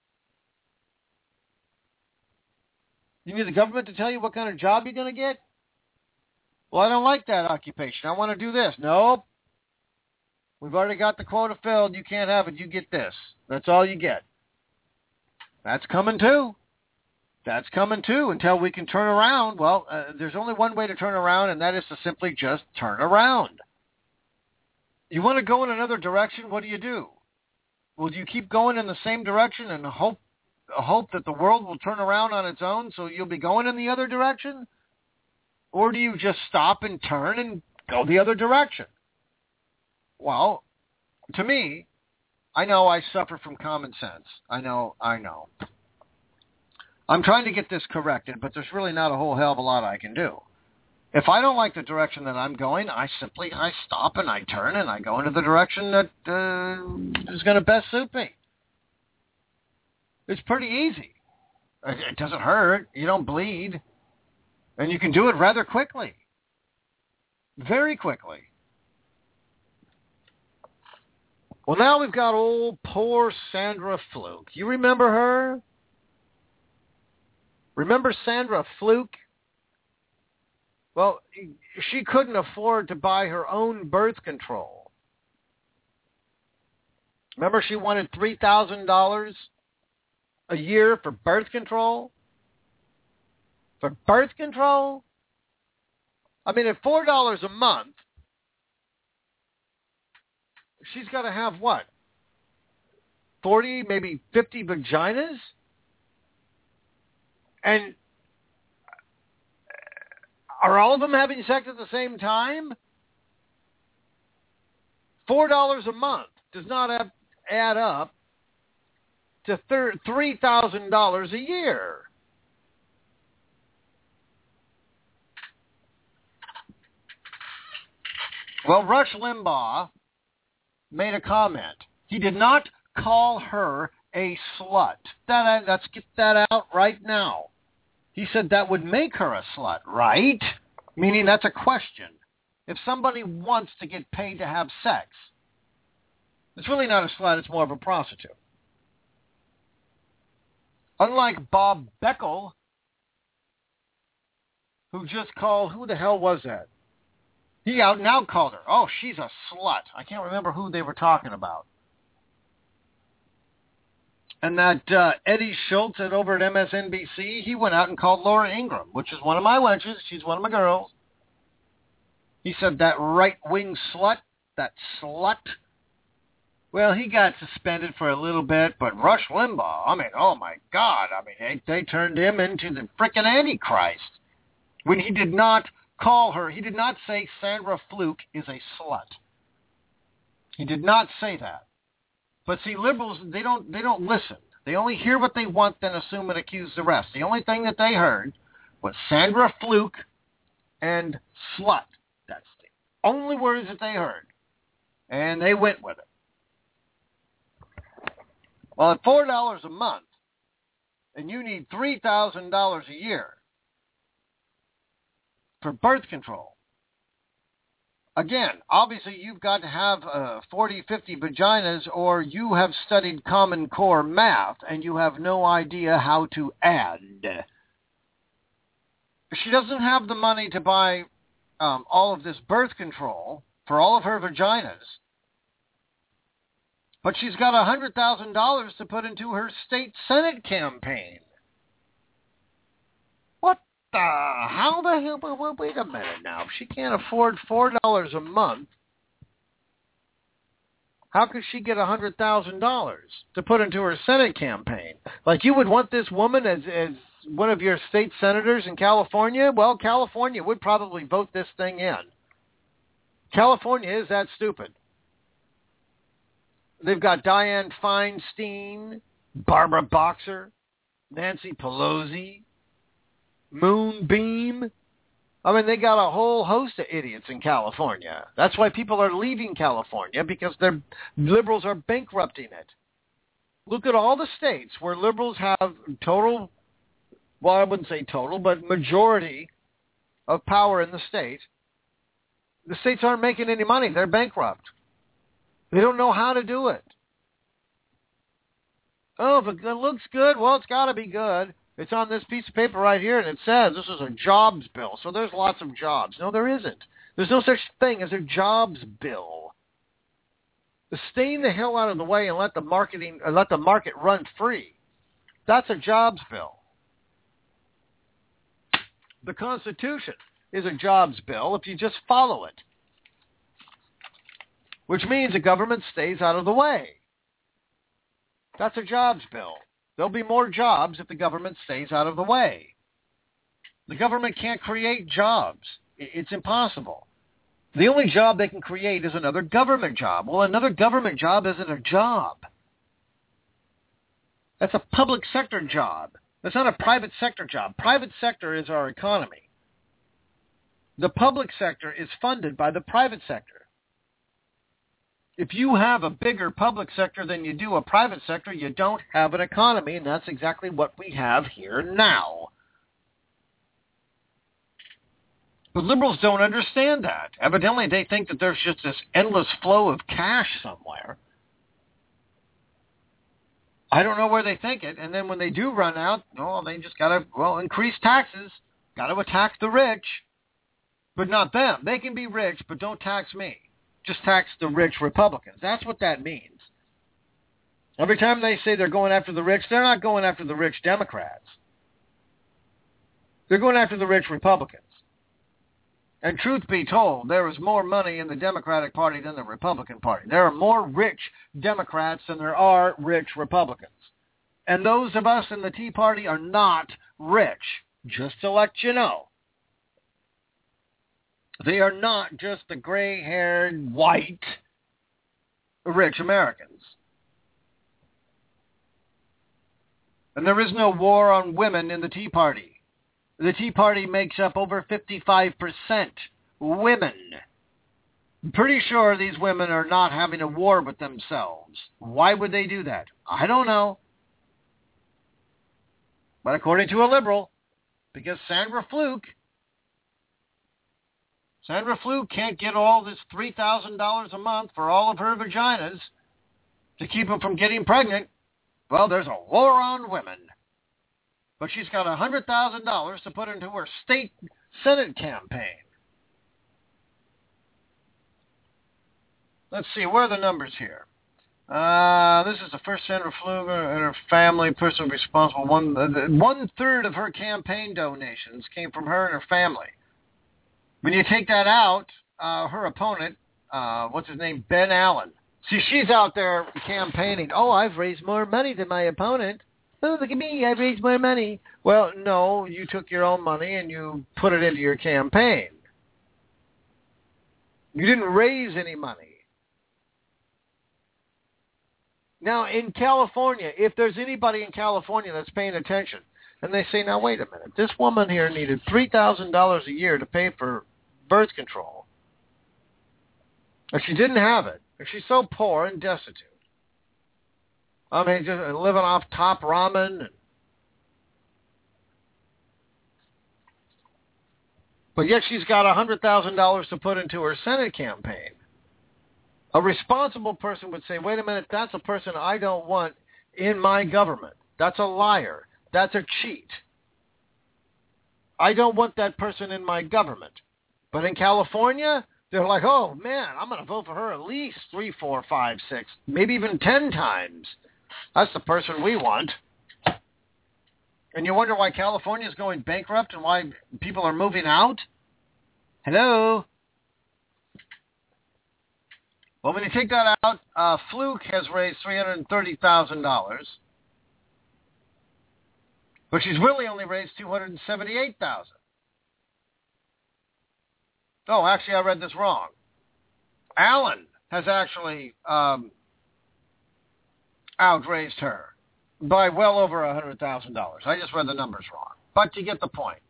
You need the government to tell you what kind of job you're going to get? Well, I don't like that occupation. I want to do this. Nope. We've already got the quota filled. You can't have it. You get this. That's all you get. That's coming too. That's coming too until we can turn around. Well, uh, there's only one way to turn around, and that is to simply just turn around. You want to go in another direction? What do you do? Will you keep going in the same direction and hope hope that the world will turn around on its own so you'll be going in the other direction? Or do you just stop and turn and go the other direction? Well, to me, I know I suffer from common sense. I know, I know. I'm trying to get this corrected, but there's really not a whole hell of a lot I can do. If I don't like the direction that I'm going, I simply, I stop and I turn and I go into the direction that uh, is going to best suit me. It's pretty easy. It doesn't hurt. You don't bleed. And you can do it rather quickly. Very quickly. Well, now we've got old poor Sandra Fluke. You remember her? Remember Sandra Fluke? Well, she couldn't afford to buy her own birth control. Remember she wanted three thousand dollars a year for birth control? For birth control? I mean, at four dollars a month, she's got to have what? forty, maybe fifty vaginas? And are all of them having sex at the same time? four dollars a month does not have, add up to three thousand dollars a year. Well, Rush Limbaugh made a comment. He did not call her a slut. That, let's get that out right now. He said that would make her a slut, right? Meaning that's a question. If somebody wants to get paid to have sex, it's really not a slut, it's more of a prostitute. Unlike Bob Beckel, who just called, who the hell was that? He out now called her, oh, she's a slut. I can't remember who they were talking about. And that uh, Eddie Schultz at over at M S N B C, he went out and called Laura Ingraham, which is one of my wenches. She's one of my girls. He said that right-wing slut, that slut. Well, he got suspended for a little bit, but Rush Limbaugh, I mean, oh my God, I mean, they, they turned him into the frickin' Antichrist when he did not call her, he did not say Sandra Fluke is a slut. He did not say that. But see, liberals, they don't they don't listen. They only hear what they want, then assume and accuse the rest. The only thing that they heard was Sandra Fluke and slut. That's the only words that they heard. And they went with it. Well, at four dollars a month, and you need three thousand dollars a year for birth control. Again, obviously you've got to have uh, forty, fifty vaginas, or you have studied Common Core math and you have no idea how to add. She doesn't have the money to buy um, all of this birth control for all of her vaginas, but she's got one hundred thousand dollars to put into her state Senate campaign. What the, how the hell, well, wait a minute now. If she can't afford four dollars a month, how could she get one hundred thousand dollars to put into her Senate campaign? Like, you would want this woman as, as one of your state senators in California? Well, California would probably vote this thing in. California is that stupid. They've got Dianne Feinstein, Barbara Boxer, Nancy Pelosi, Moonbeam. I mean, they got a whole host of idiots in California. That's why people are leaving California, because their liberals are bankrupting it. Look at all the states where liberals have total, well, I wouldn't say total, but majority of power in the state. The states aren't making any money. They're bankrupt. They don't know how to do it. Oh, if it looks good, well, it's got to be good. It's on this piece of paper right here, and it says this is a jobs bill, so there's lots of jobs. No, there isn't. There's no such thing as a jobs bill. Staying the hell out of the way and let the marketing, uh, let the market run free. That's a jobs bill. The Constitution is a jobs bill if you just follow it, which means the government stays out of the way. That's a jobs bill. There'll be more jobs if the government stays out of the way. The government can't create jobs. It's impossible. The only job they can create is another government job. Well, another government job isn't a job. That's a public sector job. That's not a private sector job. Private sector is our economy. The public sector is funded by the private sector. If you have a bigger public sector than you do a private sector, you don't have an economy, and that's exactly what we have here now. But liberals don't understand that. Evidently, they think that there's just this endless flow of cash somewhere. I don't know where they think it, and then when they do run out, well, they just got to, well, increase taxes, got to attack the rich, but not them. They can be rich, but don't tax me. Just tax the rich Republicans. That's what that means. Every time they say they're going after the rich, they're not going after the rich Democrats. They're going after the rich Republicans. And truth be told, there is more money in the Democratic Party than the Republican Party. There are more rich Democrats than there are rich Republicans. And those of us in the Tea Party are not rich, just to let you know. They are not just the gray-haired, white, rich Americans. And there is no war on women in the Tea Party. The Tea Party makes up over fifty-five percent women. I'm pretty sure these women are not having a war with themselves. Why would they do that? I don't know. But according to a liberal, because Sandra Fluke, Sandra Fluke can't get all this three thousand dollars a month for all of her vaginas to keep them from getting pregnant. Well, there's a war on women. But she's got one hundred thousand dollars to put into her state Senate campaign. Let's see, where are the numbers here? Uh, this is the first Sandra Fluke and her family, person responsible. One, uh, one third of her campaign donations came from her and her family. When you take that out, uh, her opponent, uh, what's his name, Ben Allen. See, she's out there campaigning. Oh, I've raised more money than my opponent. Oh, look at me, I've raised more money. Well, no, you took your own money and you put it into your campaign. You didn't raise any money. Now, in California, if there's anybody in California that's paying attention, and they say, now, wait a minute, this woman here needed three thousand dollars a year to pay for birth control, and she didn't have it, and she's so poor and destitute. I mean, just living off top ramen. And... But yet she's got one hundred thousand dollars to put into her Senate campaign. A responsible person would say, wait a minute, that's a person I don't want in my government. That's a liar. That's a cheat. I don't want that person in my government. But in California, they're like, oh, man, I'm going to vote for her at least three, four, five, six, maybe even ten times. That's the person we want. And you wonder why California is going bankrupt and why people are moving out? Hello? Well, when you take that out, uh, Fluke has raised three hundred thirty thousand dollars. But she's really only raised two hundred seventy-eight thousand dollars. Oh, actually, I read this wrong. Allen has actually um, outraised her by well over one hundred thousand dollars. I just read the numbers wrong. But you get the point.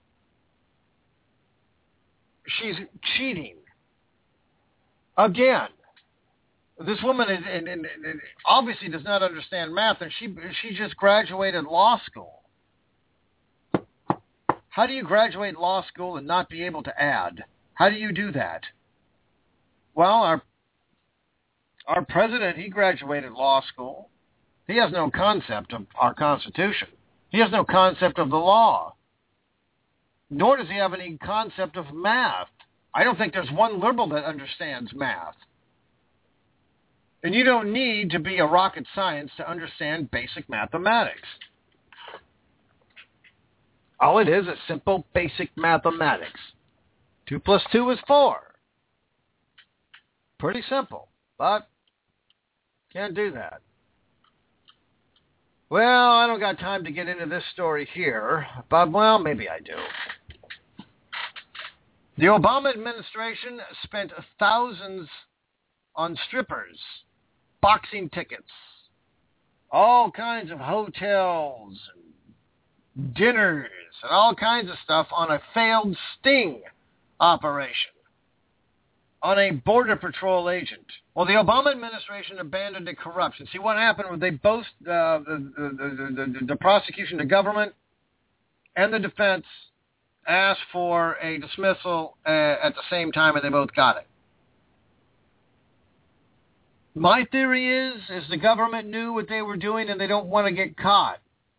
She's cheating. Again. This woman is, and, and, and obviously does not understand math, and she she just graduated law school. How do you graduate law school and not be able to add? How do you do that? Well, our our president, he graduated law school. He has no concept of our Constitution. He has no concept of the law. Nor does he have any concept of math. I don't think there's one liberal that understands math. And you don't need to be a rocket science to understand basic mathematics. All it is is simple basic mathematics. Two plus two is four. Pretty simple, but can't do that. Well, I don't got time to get into this story here, but, well, maybe I do. The Obama administration spent thousands on strippers, boxing tickets, all kinds of hotels, and dinners, and all kinds of stuff on a failed sting operation, on a Border Patrol agent. Well, the Obama administration abandoned the corruption. See, what happened was they both, uh, the, the, the, the, the prosecution, the government, and the defense asked for a dismissal uh, at the same time, and they both got it. My theory is, is the government knew what they were doing and they don't want to get caught.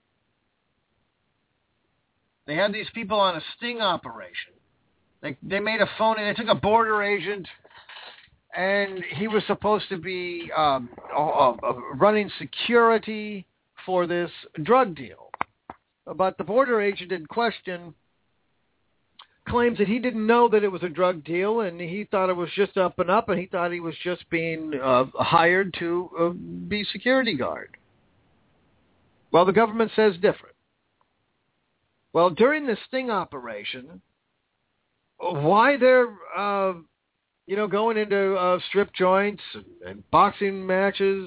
They had these people on a sting operation. They they made a phony, they took a border agent, and he was supposed to be um, uh, uh, running security for this drug deal. But the border agent in question claims that he didn't know that it was a drug deal, and he thought it was just up and up, and he thought he was just being uh, hired to uh, be security guard. Well, the government says different. Well, during the sting operation, why they're, uh, you know, going into uh, strip joints and, and boxing matches,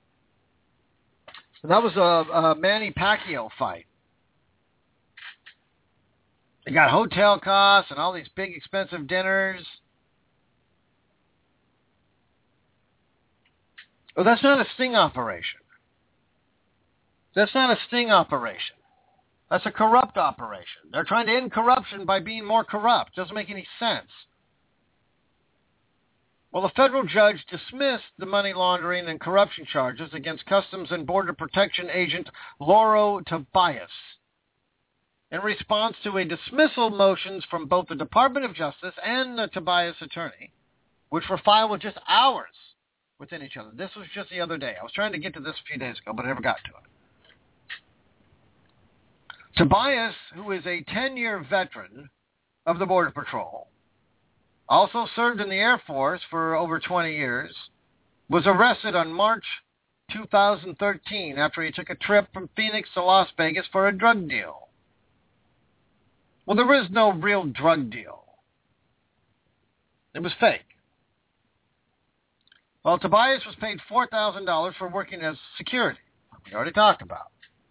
and that was a, a Manny Pacquiao fight. They got hotel costs and all these big expensive dinners. Well, that's not a sting operation. That's not a sting operation. That's a corrupt operation. They're trying to end corruption by being more corrupt. Doesn't make any sense. Well, a federal judge dismissed the money laundering and corruption charges against Customs and Border Protection agent Lauro Tobias in response to a dismissal motions from both the Department of Justice and the Tobias attorney, which were filed with just hours within each other. This was just the other day. I was trying to get to this a few days ago, but I never got to it. Tobias, who is a ten-year veteran of the Border Patrol, also served in the Air Force for over twenty years, was arrested on March two thousand thirteen after he took a trip from Phoenix to Las Vegas for a drug deal. Well, there is no real drug deal. It was fake. Well, Tobias was paid four thousand dollars for working as security. We already talked about.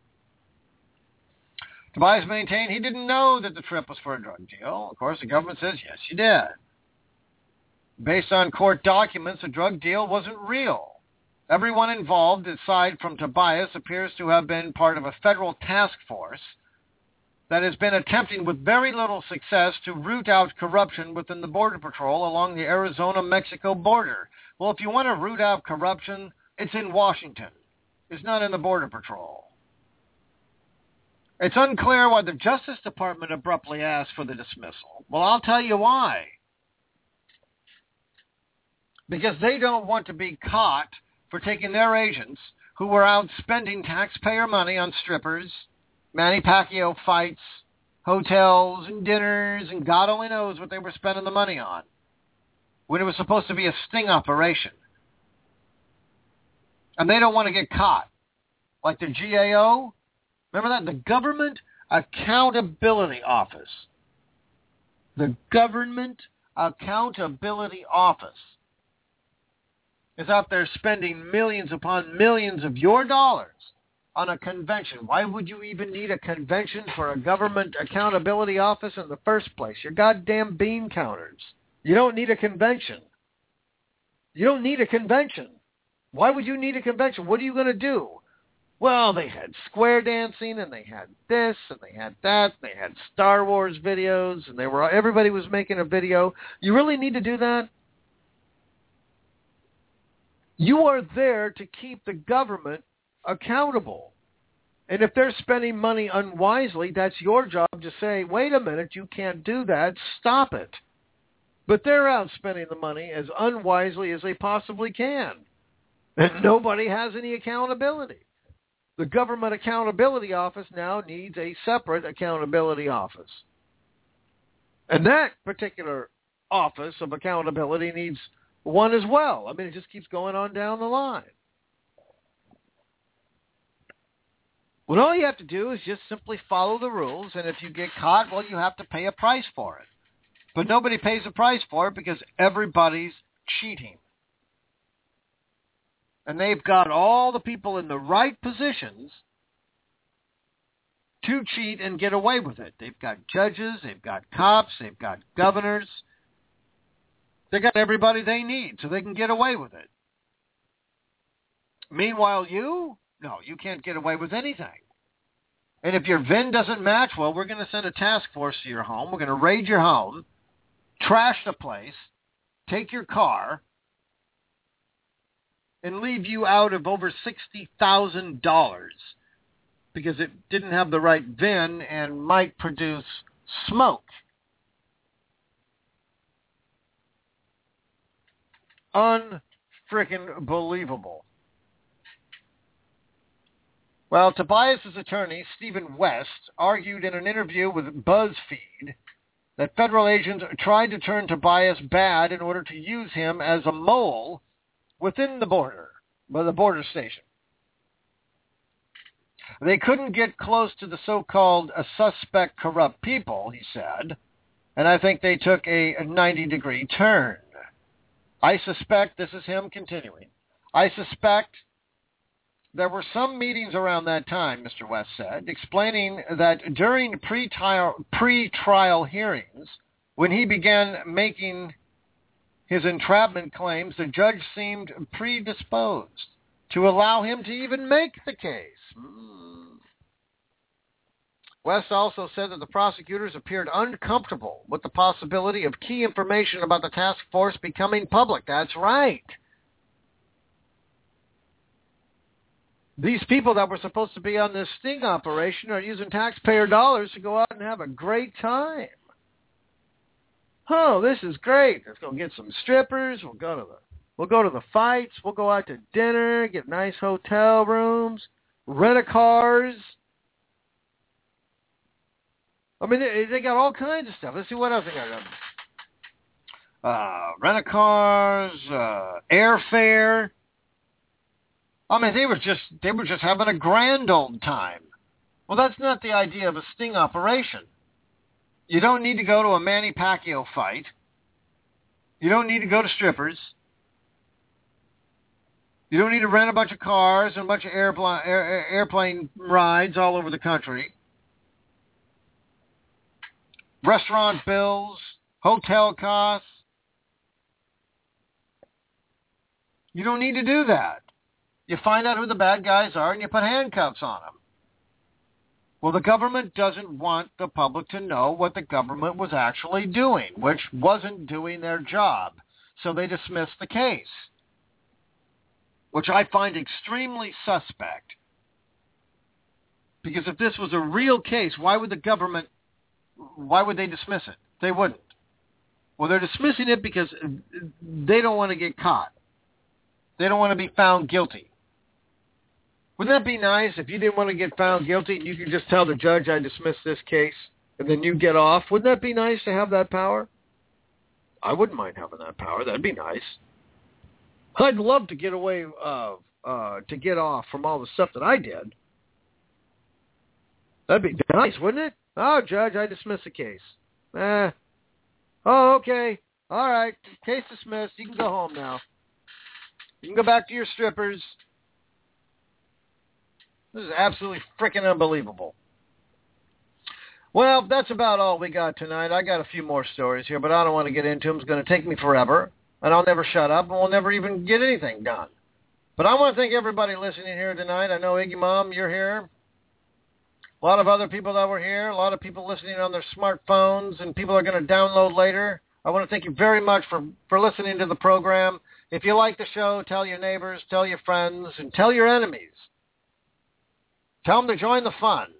Tobias maintained he didn't know that the trip was for a drug deal. Of course, the government says, yes, you did. Based on court documents, the drug deal wasn't real. Everyone involved, aside from Tobias, appears to have been part of a federal task force that has been attempting with very little success to root out corruption within the Border Patrol along the Arizona-Mexico border. Well, if you want to root out corruption, it's in Washington. It's not in the Border Patrol. It's unclear why the Justice Department abruptly asked for the dismissal. Well, I'll tell you why. Because they don't want to be caught for taking their agents who were out spending taxpayer money on strippers, Manny Pacquiao fights, hotels and dinners, and God only knows what they were spending the money on, when it was supposed to be a sting operation. And they don't want to get caught. Like the G A O, remember that? The Government Accountability Office. The Government Accountability Office. is out there spending millions upon millions of your dollars on a convention. Why would you even need a convention for a government accountability office in the first place? You're goddamn bean counters. You don't need a convention. You don't need a convention. Why would you need a convention? What are you going to do? Well, they had square dancing, and they had this, and they had that. They had Star Wars videos, and they were everybody was making a video. You really need to do that? You are there to keep the government accountable. And if they're spending money unwisely, that's your job to say, wait a minute, you can't do that. Stop it. But they're out spending the money as unwisely as they possibly can. And nobody has any accountability. The Government Accountability Office now needs a separate accountability office. And that particular office of accountability needs one as well. I mean, it just keeps going on down the line. Well, all you have to do is just simply follow the rules, and if you get caught, well, you have to pay a price for it. But nobody pays a price for it because everybody's cheating. And they've got all the people in the right positions to cheat and get away with it. They've got judges, they've got cops, they've got governors. They've got everybody they need so they can get away with it. Meanwhile, you, no, you can't get away with anything. And if your V I N doesn't match, well, we're going to send a task force to your home. We're going to raid your home, trash the place, take your car, and leave you out of over sixty thousand dollars because it didn't have the right V I N and might produce smoke. Un-frickin' believable. Well, Tobias's attorney, Stephen West, argued in an interview with BuzzFeed that federal agents tried to turn Tobias bad in order to use him as a mole within the border, by the border station. They couldn't get close to the so-called uh, suspect corrupt people, he said, and I think they took a ninety-degree turn. I suspect, this is him continuing, I suspect there were some meetings around that time, Mister West said, explaining that during pre-trial, pre-trial hearings, when he began making his entrapment claims, the judge seemed predisposed to allow him to even make the case. Mm. West also said that the prosecutors appeared uncomfortable with the possibility of key information about the task force becoming public. That's right. These people that were supposed to be on this sting operation are using taxpayer dollars to go out and have a great time. Oh, this is great. Let's go get some strippers. We'll go to the we'll go to the fights. We'll go out to dinner, get nice hotel rooms, rent a cars. I mean, they, they got all kinds of stuff. Let's see what else they got. Uh, rent a cars, uh, airfare. I mean, they were just they were just having a grand old time. Well, that's not the idea of a sting operation. You don't need to go to a Manny Pacquiao fight. You don't need to go to strippers. You don't need to rent a bunch of cars and a bunch of airplane, air, airplane rides all over the country. Restaurant bills, hotel costs. You don't need to do that. You find out who the bad guys are and you put handcuffs on them. Well, the government doesn't want the public to know what the government was actually doing, which wasn't doing their job. So they dismissed the case, which I find extremely suspect. Because if this was a real case, why would the government, why would they dismiss it? They wouldn't. Well, they're dismissing it because they don't want to get caught. They don't want to be found guilty. Wouldn't that be nice if you didn't want to get found guilty and you could just tell the judge, I dismiss this case, and then you get off? Wouldn't that be nice to have that power? I wouldn't mind having that power. That'd be nice. I'd love to get away, uh, uh, to get off from all the stuff that I did. That'd be nice, wouldn't it? Oh, judge, I dismiss the case. Eh. Oh, okay. All right. Case dismissed. You can go home now. You can go back to your strippers. This is absolutely freaking unbelievable. Well, that's about all we got tonight. I got a few more stories here, but I don't want to get into them. It's going to take me forever, and I'll never shut up, and we'll never even get anything done. But I want to thank everybody listening here tonight. I know, Iggy Mom, you're here. A lot of other people that were here. A lot of people listening on their smartphones, and people are going to download later. I want to thank you very much for, for listening to the program. If you like the show, tell your neighbors, tell your friends, and tell your enemies. Tell them to join the fun.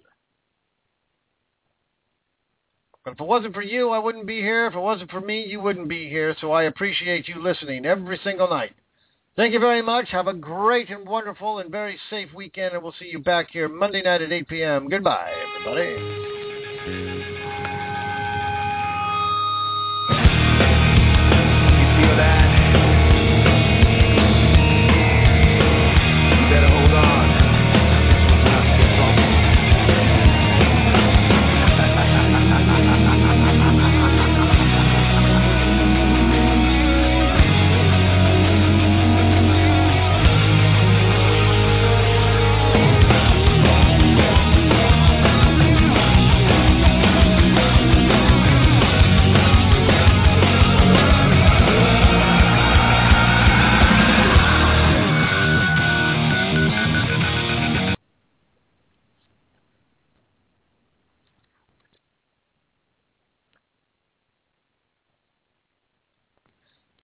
But if it wasn't for you, I wouldn't be here. If it wasn't for me, you wouldn't be here. So I appreciate you listening every single night. Thank you very much. Have a great and wonderful and very safe weekend, and we'll see you back here Monday night at eight p.m. Goodbye, everybody. You feel that?